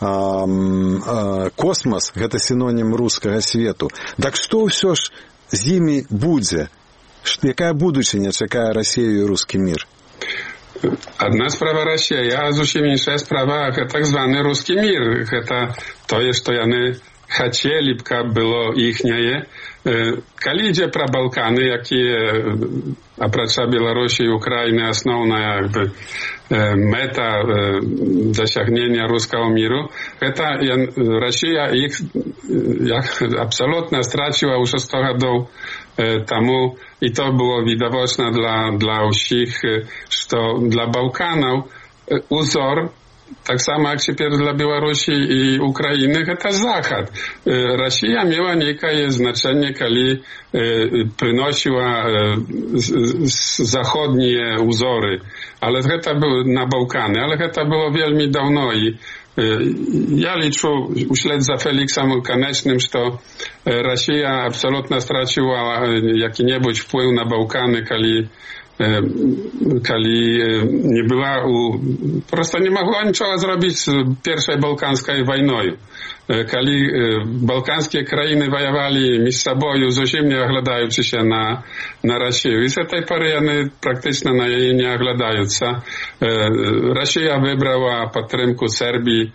космас гэта сінонім рускага свету. Так што ўсё ж з імі будзе? Якая будучыня чакае Расію і рускі мір? Одна справа Расія, а зусім іншая справа так званы рускі мір. Гэта тое, што яны хацелі б, каб было іхняе. Калі ідзе пра Балканы, якія апрача Беларусі і Украіны асноўная якby meta dosięgnienia ruskiego miru, to Rosja ich absolutnie straciła już sto lat temu i to było widoczne dla, dla wszystkich, że dla Bałkanów uzor tak samo jak teraz dla Białorusi i Ukrainy, to Zachód. Rosja miała niejakie znaczenie, kiedy przynosiła zachodnie uzory, ale to było na Bałkany, ale to było wielmi dawno i ja liczę, uśled za Feliksem Kanecznym, że Rosja absolutnie straciła jaki-niebudź wpływ na Bałkany, kiedy Kali nie była, u, prosto nie mogła niczego zrobić z pierwszej bałkanskiej wojną. Kali bałkańskie krainy wojowali między sobą, zupełnie nie oglądając się na, na Rosję. I z tej pory one praktycznie na jej nie oglądają się. Rosja wybrała podtrzymku Serbii,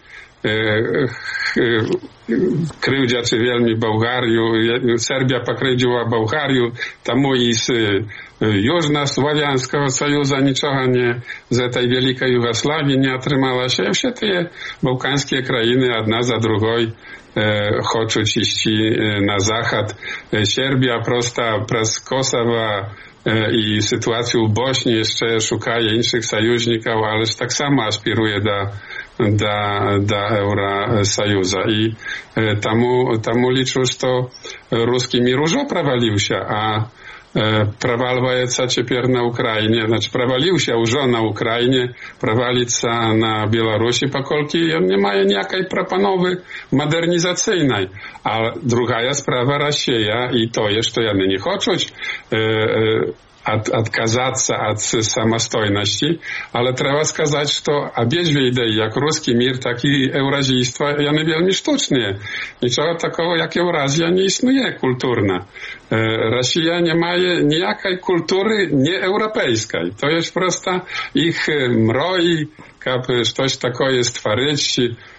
krywdziaczy wielmi Bułgariu, Serbia pokrydziła Bułgariu, temu i z Jużno-Słowiańskiego Sojusza niczego nie, z tej wielkiej Jugosławii nie otrzymała się. Wszystkie te bałkańskie krainy, jedna za drugą, chcą iść na zachód. Serbia prosta przez Kosowo i sytuację w Bośni jeszcze szukaje innych sojuszników, ale tak samo aspiruje do do, do Eurosojusza i temu, temu liczę, że ruski mir już провалил się, a проваливается теперь на Украине, значит, провалился уже на Украине, провалится на Беларуси, покольки он не ma ніякої пропанови модернізаційної. А другая справа Росія, і то є, що вони не хочуть От, отказаться от самостойности, ale trzeba сказать, что обидве idei, jak ruski mir, tak i eurazijstwo, one wielmi sztuczne. Niczego takiego jak Eurazja nie istnieje kulturna. Rosja nie ma nijakiej kultury nieeuropejskiej. To jest prosto ich mroi, aby coś takiego stworzyć.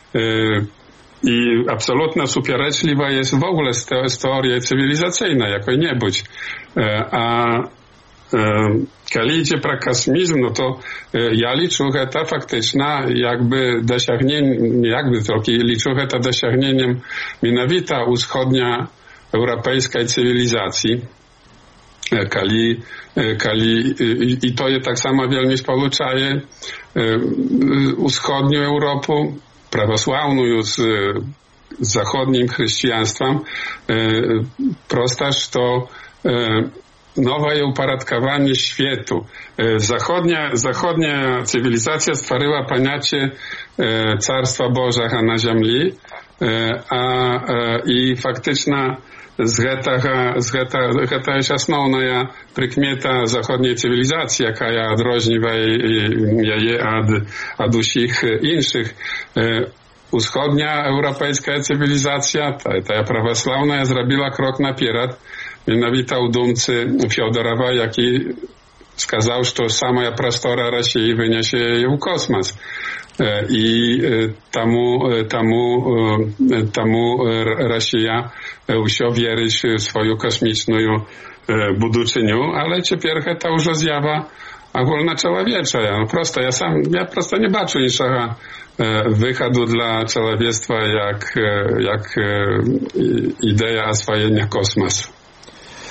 I absolutnie supiereczliwa jest w ogóle z teorii cywilizacyjnej, jakiej-niebudź. A Kiedy idzie про kosmizm, no to ja liczę, że to faktycznie jakby dosięgnięcie, jakby trochę liczę, że to dosięgnięciem mianowita wschodnia europejskiej cywilizacji. Kali, kali, i to je tak samo wielmi spoluczaje wschodnią Europę, prawosławną z zachodnim chrześcijaństwem, prosto, że nowe uporządkowanie światu. Zachodnia, zachodnia cywilizacja stworzyła pojęcie Carstwa Bożego na ziemi, a i faktycznie z tego, z tego, to jest основная прикмета zachodniej cywilizacji, jaka odróżnia jej od, od wszystkich innych. Wschodnia europejska cywilizacja, ta, ta prawosławna, zrobiła krok napierad. Mianowito u dumcy Fiodorowa, jaki wskazał, że sama prostora Rosji wyniesie ją w kosmos. I temu, temu, temu Rosja usią wierzyć w swoją kosmiczną buduczynię, ale teraz to już zjawa ogólnoczłowiecza. No prosto, ja sam, ja prosto nie baczę niczego wychodu dla człowiectwa jak, jak idea oswojenia kosmosu.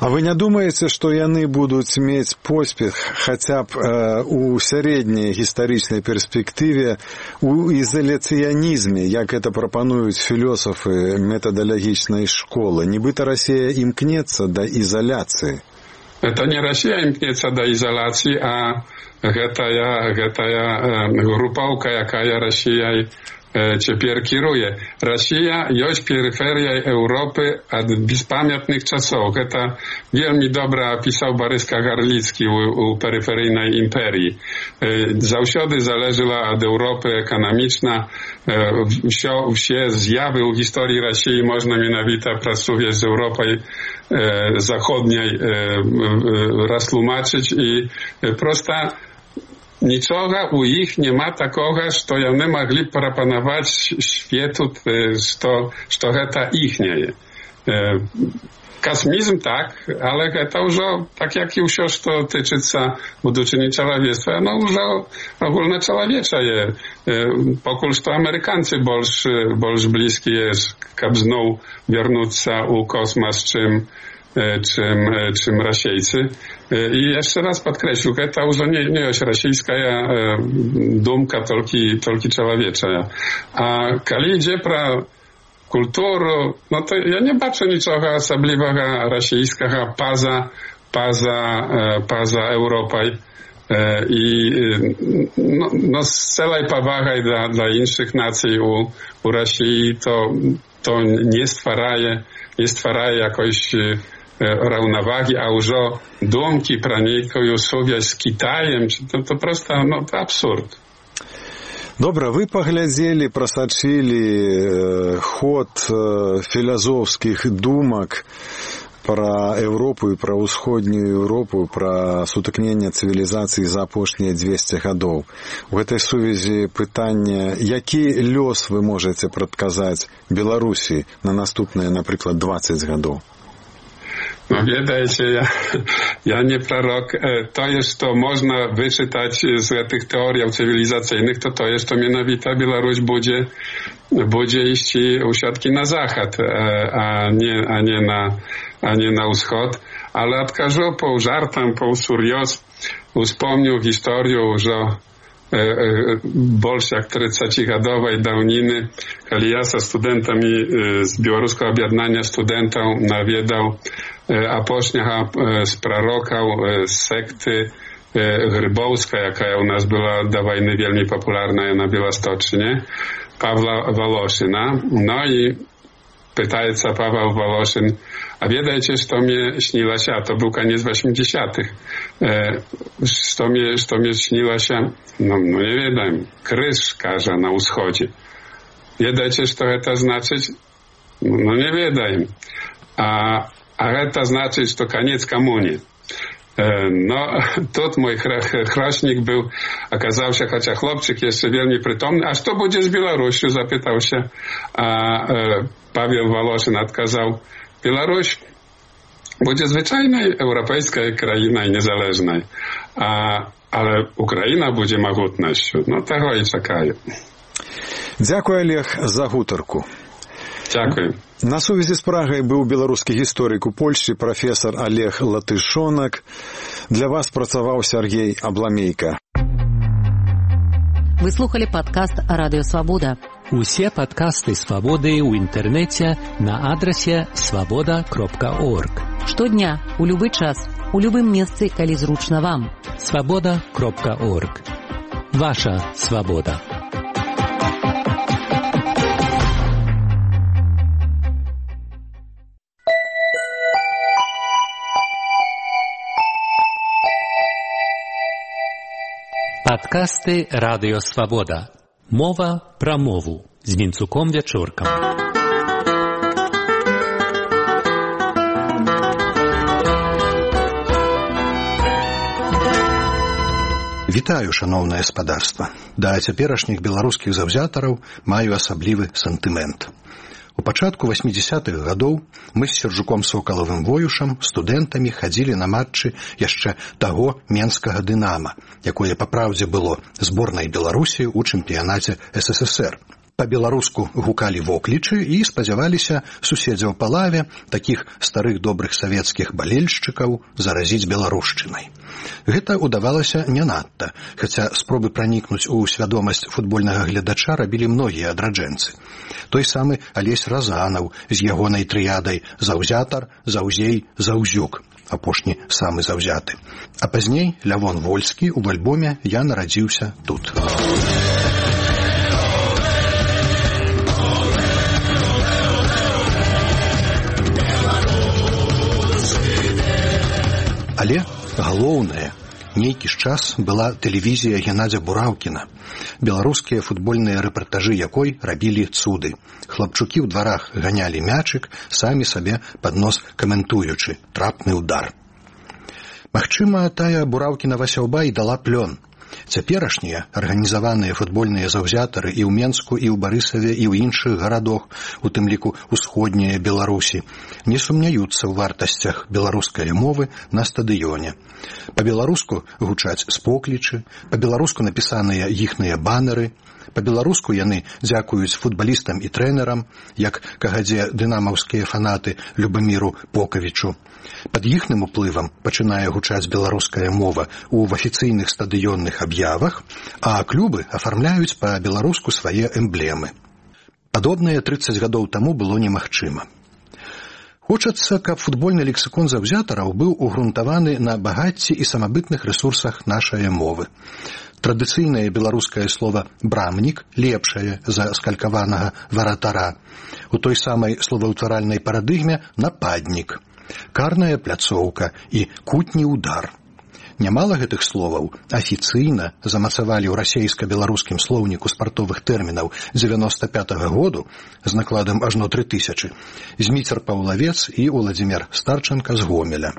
А вы не думаете, что яны будут иметь поспех хотя бы э, у средней гістарычнай перспектыве у изоляционизме, як это пропонуют философы методологичной школы? Нібыта Россия имкнется до изоляции? Это не Россия имкнется до изоляции, а гэтая, гэтая групповка, якая Россия теперь кируе. Россия есть периферией Европы от беспамятных часов. Это вельми добре описал Борис Кагарлицki у, у периферийnej imperii. Zawsze zależała od Europy ekonomiczna. Все zjawy u historii Rosji można mianowicie pracuje z Europą zachodniej roztłumaczyć i prosto niczego u ich nie ma takiego, że one mogli proponować światu, że to ich nie jest. Kosmizm tak, ale to już, tak jak już to tyczyca buduczyni człowiectwa, no już ogólne człowiecze jest. Pokul, że Amerykancy bolsz, bolsz bliski jest, kab znów wrócić u kosmos, czym czym, czym Rasiejcy. I jeszcze raz podkreślę, to już nie, nie jest rosyjska dumka, tylko, tylko człowiecza. A kiedy idzie pro kulturę, no to ja nie baczę niczego osobliwego rosyjskiego poza, poza, poza Europą. I no, no z całej powagi dla, dla innych nacji u, u Rosji to, to nie stwaraje, nie stwaraje jakoś równowagi, a już dumki pranikują sobie z Kitajem, to, to prosto, no to absurd. Добра, вы поглядзелі, прасачылі ход філазофскіх думак пра Европу і пра ўсходнюю Европу, пра сутыкненне цывілізацыі за апошнія дзвесце гадоў. У гэтай сувязі пытанне, які лёс вы можаце прадказаць Беларусі на наступныя, напрыклад, двадцять гадоў? No wiecie, ja, ja nie prorok. To jest to można wyczytać z tych teorii cywilizacyjnych, to to jest to mianowicie Białoruś będzie, będzie iść usiadki na zachód, a nie, a nie na, a nie na wschód. Ale odkażę po żartam, po serios, wspomniał historię, że больше jak trzydziestogadowej dawniny, kiedy ja ze studentami z Białoruskiego Objednania Studentów nawiedał apośniacha z prorokał z sekty Grybowska, jaka u nas była do wojny wielmi popularna na Białostocznie, Pawła Woloszyna. No i pytaje się Paweł Woloszyn, a wiedzcie, że to mnie śniła się, a to był koniec osiemdziesiątych. Że mnie, że mnie śniła się, no, no nie wiem, kryż karza na wschodzie. Wiedzcie, że to to znaczy? No nie wiem. A, a to znaczy, że to koniec komunii. No, тут mój chrośnik był, okazał się, chociaż chłopczyk jeszcze wielmi przytomny, a co będzie z Białorusią, zapytał się, a Paweł Woloszyn odkazał, Białoruś będzie zwyczajną europejską krainą niezależną, a, ale Ukraina będzie mogutnością. No tego i czekają. Dziękuję, Олег, za гутарку. Dziękuję. На сувязі з Прагай быў беларускі гісторык у Польшчы прафесар Олег Латышонак. Для вас працаваў Сергей Абламейка. Вы слухали падкаст «Радыё Свабода». Усе падкасты «Свабоды» ў інтэрнэце на адрасе свабода кропка орг. Штодня, у любы час, у любым месцы, калі зручна вам. свабода кропка орг. Ваша свабода. Падкасты «Радыё Свабода». Мова пра мову з Вінцуком Вячоркам. Вітаю, шаноўнае гаспадарства. Да цяперашніх беларускіх заўзятараў маю асаблівы сантымент. У пачатку восьмідзесятых гадоў мы з Сержуком Сокалавым Воюшам, студэнтамі, хадзілі на матчы яшчэ таго менскага «Дынама», якое па праўдзе было зборнай Беларусі ў чэмпіянаце эс эс эс эр. Па-беларуску гукалі воклічы і спадзяваліся суседзяў па лаве, такіх старых добрых савецкіх балельшчыкаў, заразіць беларушчынай. Гэта ўдавалася не надта, хаця спробы пранікнуць у свядомасць футбольнага гледача рабілі многія адраджэнцы. Той самы Алесь Разанаў з ягонай трыядай «Заўзятар», «Заўзей», «Заўзюк». Апошні самы заўзяты. А пазней Лявон Вольскі ў альбоме «Я нарадзіўся тут». Але галоўнае, нейкі ж час была тэлевізія Геннадзя Бураўкіна, беларускія футбольныя рэпартажы якой рабілі цуды. Хлапчукі ў дварах ганялі мячык, самі сабе пад нос каментуючы трапны ўдар. Магчыма, тая Бураўкінава сяўба і дала плён. Цяперашнія арганізаваныя футбольныя заўзятары і ў Менску, і ў Барысаве, і ў іншых гарадах, у тым ліку ўсходняя Беларусі, не сумняюцца ў вартасцях беларускай мовы на стадыёне. Па-беларуску гучаць споклічы, па-беларуску напісаныя іхныя банеры, па-беларуску яны дзякуюць футбалістам і трэнерам, як кагадзе дынамаўскія фанаты Любаміру Покавічу. Пад іхным уплывам пачынае гучаць беларуская мова ў афіцыйных стадыённых аб'явах, а клубы афармляюць па-беларуску свае эмблемы. Падобнае трыццаць гадоў таму было немагчыма. Хочацца, каб футбольны лексікон заўзятараў быў угрунтаваны на багацці і самабытных рэсурсах нашай мовы. Традыцыйнае беларускае слова «брамнік» лепшае за скалькаванага «варатара». У той самай словаўтваральнай парадыгме «нападнік», «карная пляцоўка» і «кутні ўдар». Нямала гэтых словаў афіцыйна замацавалі ў расейска-беларускім слоўніку спартовых тэрмінаў дзевяноста пятага году з накладам ажно тры тысячы Зміцер Паўлавец і Уладзімір Старчанка з Гомеля.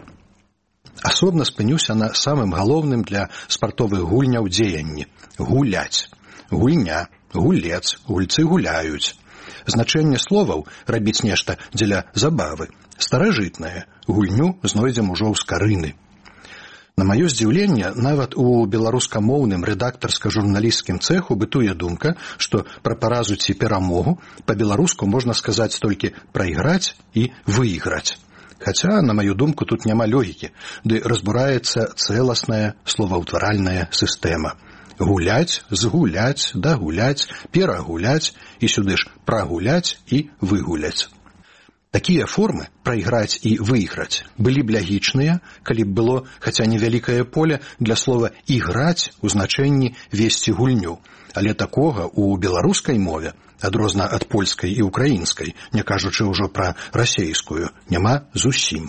Асобна спынюся на самым галоўным для спартовых гульняў дзеянні – гуляць. Гульня, гулец, гульцы гуляюць. Значэнне словаў рабіць нешта дзеля забавы. Старажытнае, гульню знойдзем ужо ў скарыны. На маё здзіўленне, нават у беларускамоўным рэдактарска-журналісцкім цэху бытуе думка, што пра паразу ці перамогу па-беларуску можна сказаць толькі прайграць і выйграць. Хаця, на маю думку, тут няма логікі, ды разбураецца цэласная словаўтваральная сістэма. Гуляць, згуляць, дагуляць, перагуляць і сюды ж прагуляць і выгуляць. Такія формы прайграць і выйграць былі б лягічныя, калі б было хаця невялікае поле для слова «іграць» у значэнні «весці гульню». Але такога ў беларускай мове, адрозна ад польскай і украінскай, не кажучы ўжо пра расейскую, няма зусім.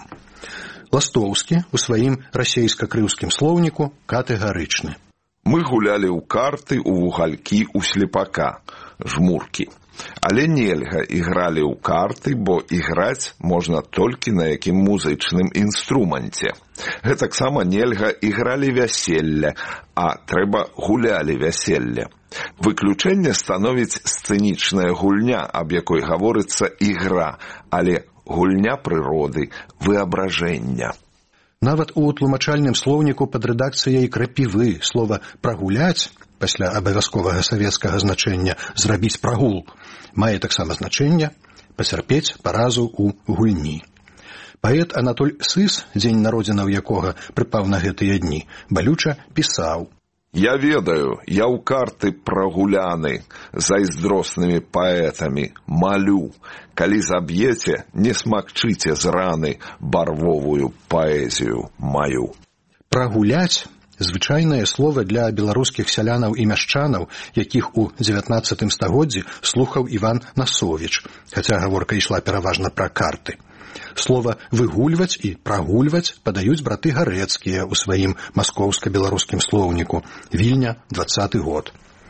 Ластоўскі у сваім расейска-крыўскім слоўніку катэгарычны. Мы гулялі ў карты, у вугалькі, у слепака, жмуркі. Але нельга ігралі ў карты, бо іграць можна толькі на якім музычным інструменце. Гэтаксама нельга ігралі вяселля, а трэба гулялі вяселля. Выключэнне становіць сцэнічная гульня, аб якой гаворыцца ігра, але гульня прыроды, выабражэння. Нават у тлумачальным слоўніку пад рэдакцыяй Крапівы слова «прагуляць» пасля абавязковага савецкага значэння «зрабіць прагул» мае таксама значэнне «пацярпець паразу ў гульні». Паэт Анатоль Сыс, дзень народзінаў якога прыпаў на гэтыя дні, балюча пісаў: «Я ведаю, я ў карты прагуляны зайздроснымі паэтамі, малю. Калі заб'еце, не смакчыце з раны барвовую паэзію маю». Прагуляць звычайнае слова для беларускіх сялянаў і мяшчанаў, якіх у дзевятнаццатым стагоддзі слухаў Іван Насовіч, хаця гаворка ішла пераважна пра карты. Слова «выгульваць» і «прагульваць» падаюць браты гарэцкія ў сваім маскоўска-беларускім слоўніку, Вільня, дваццаты год.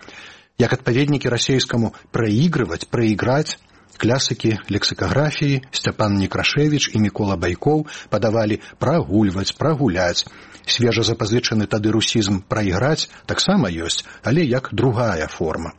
Як адпаведнікі расейскаму «праігрываць», «праіграць», клясыкі лексікаграфіі Сцяпан Некрашевіч і Мікола Байкоў падавалі «прагульваць», «прагуляць». Свежа запазычаны тады русізм «праіграць» таксама ёсць, але як другая форма.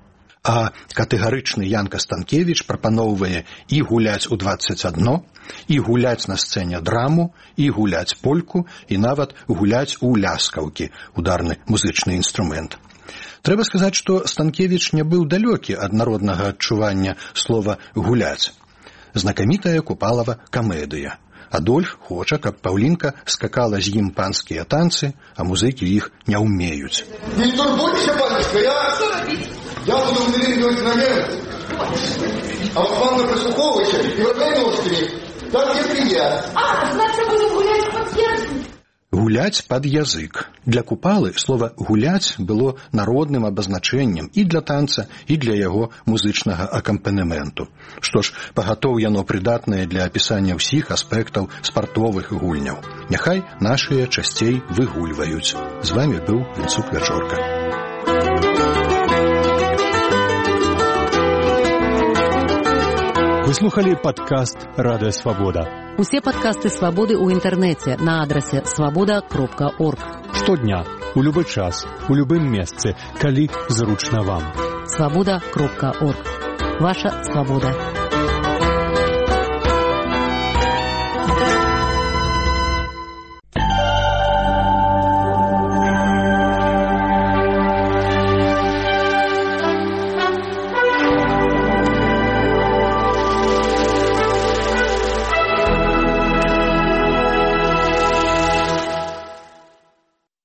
А катэгарычны Янка Станкевіч прапаноўвае і гуляць у дваццаць адно, і гуляць на сцэне драму, і гуляць польку, і нават гуляць у ляскаўкі, ударны музычны інструмент. Трэба сказаць, што Станкевіч не быў далёкі ад народнага адчування слова «гуляць». Знакамітая Купалава камедыя. Адольф хоча, каб Паўлінка скакала з ім панскія танцы, а музыкі іх не ўмеюць. Не турбуйся, панечка, я... Я буду вырегивать момент. А вот панна прислуховывайся и вращай ножками. Так, где приятно. А, значит, буду гулять под язык. Гуляць пад язык. Для Купалы слова «гуляць» было народным абазначэннем і для танца, і для яго музычнага акампанементу. Што ж, пагатоў яно прыдатнае для апісання ўсіх аспектаў спартовых гульняў. Няхай нашыя часцей выгульваюць. З вамі быў Вінцук Вячорка. Вы слухали падкаст «Радыё Свабода». Усе падкасты «Свабоды» ў інтэрнэце на адрасе свабода кропка орг. Штодня, у любы час, у любым месцы, калі зручна вам. свабода кропка орг. Ваша свабода.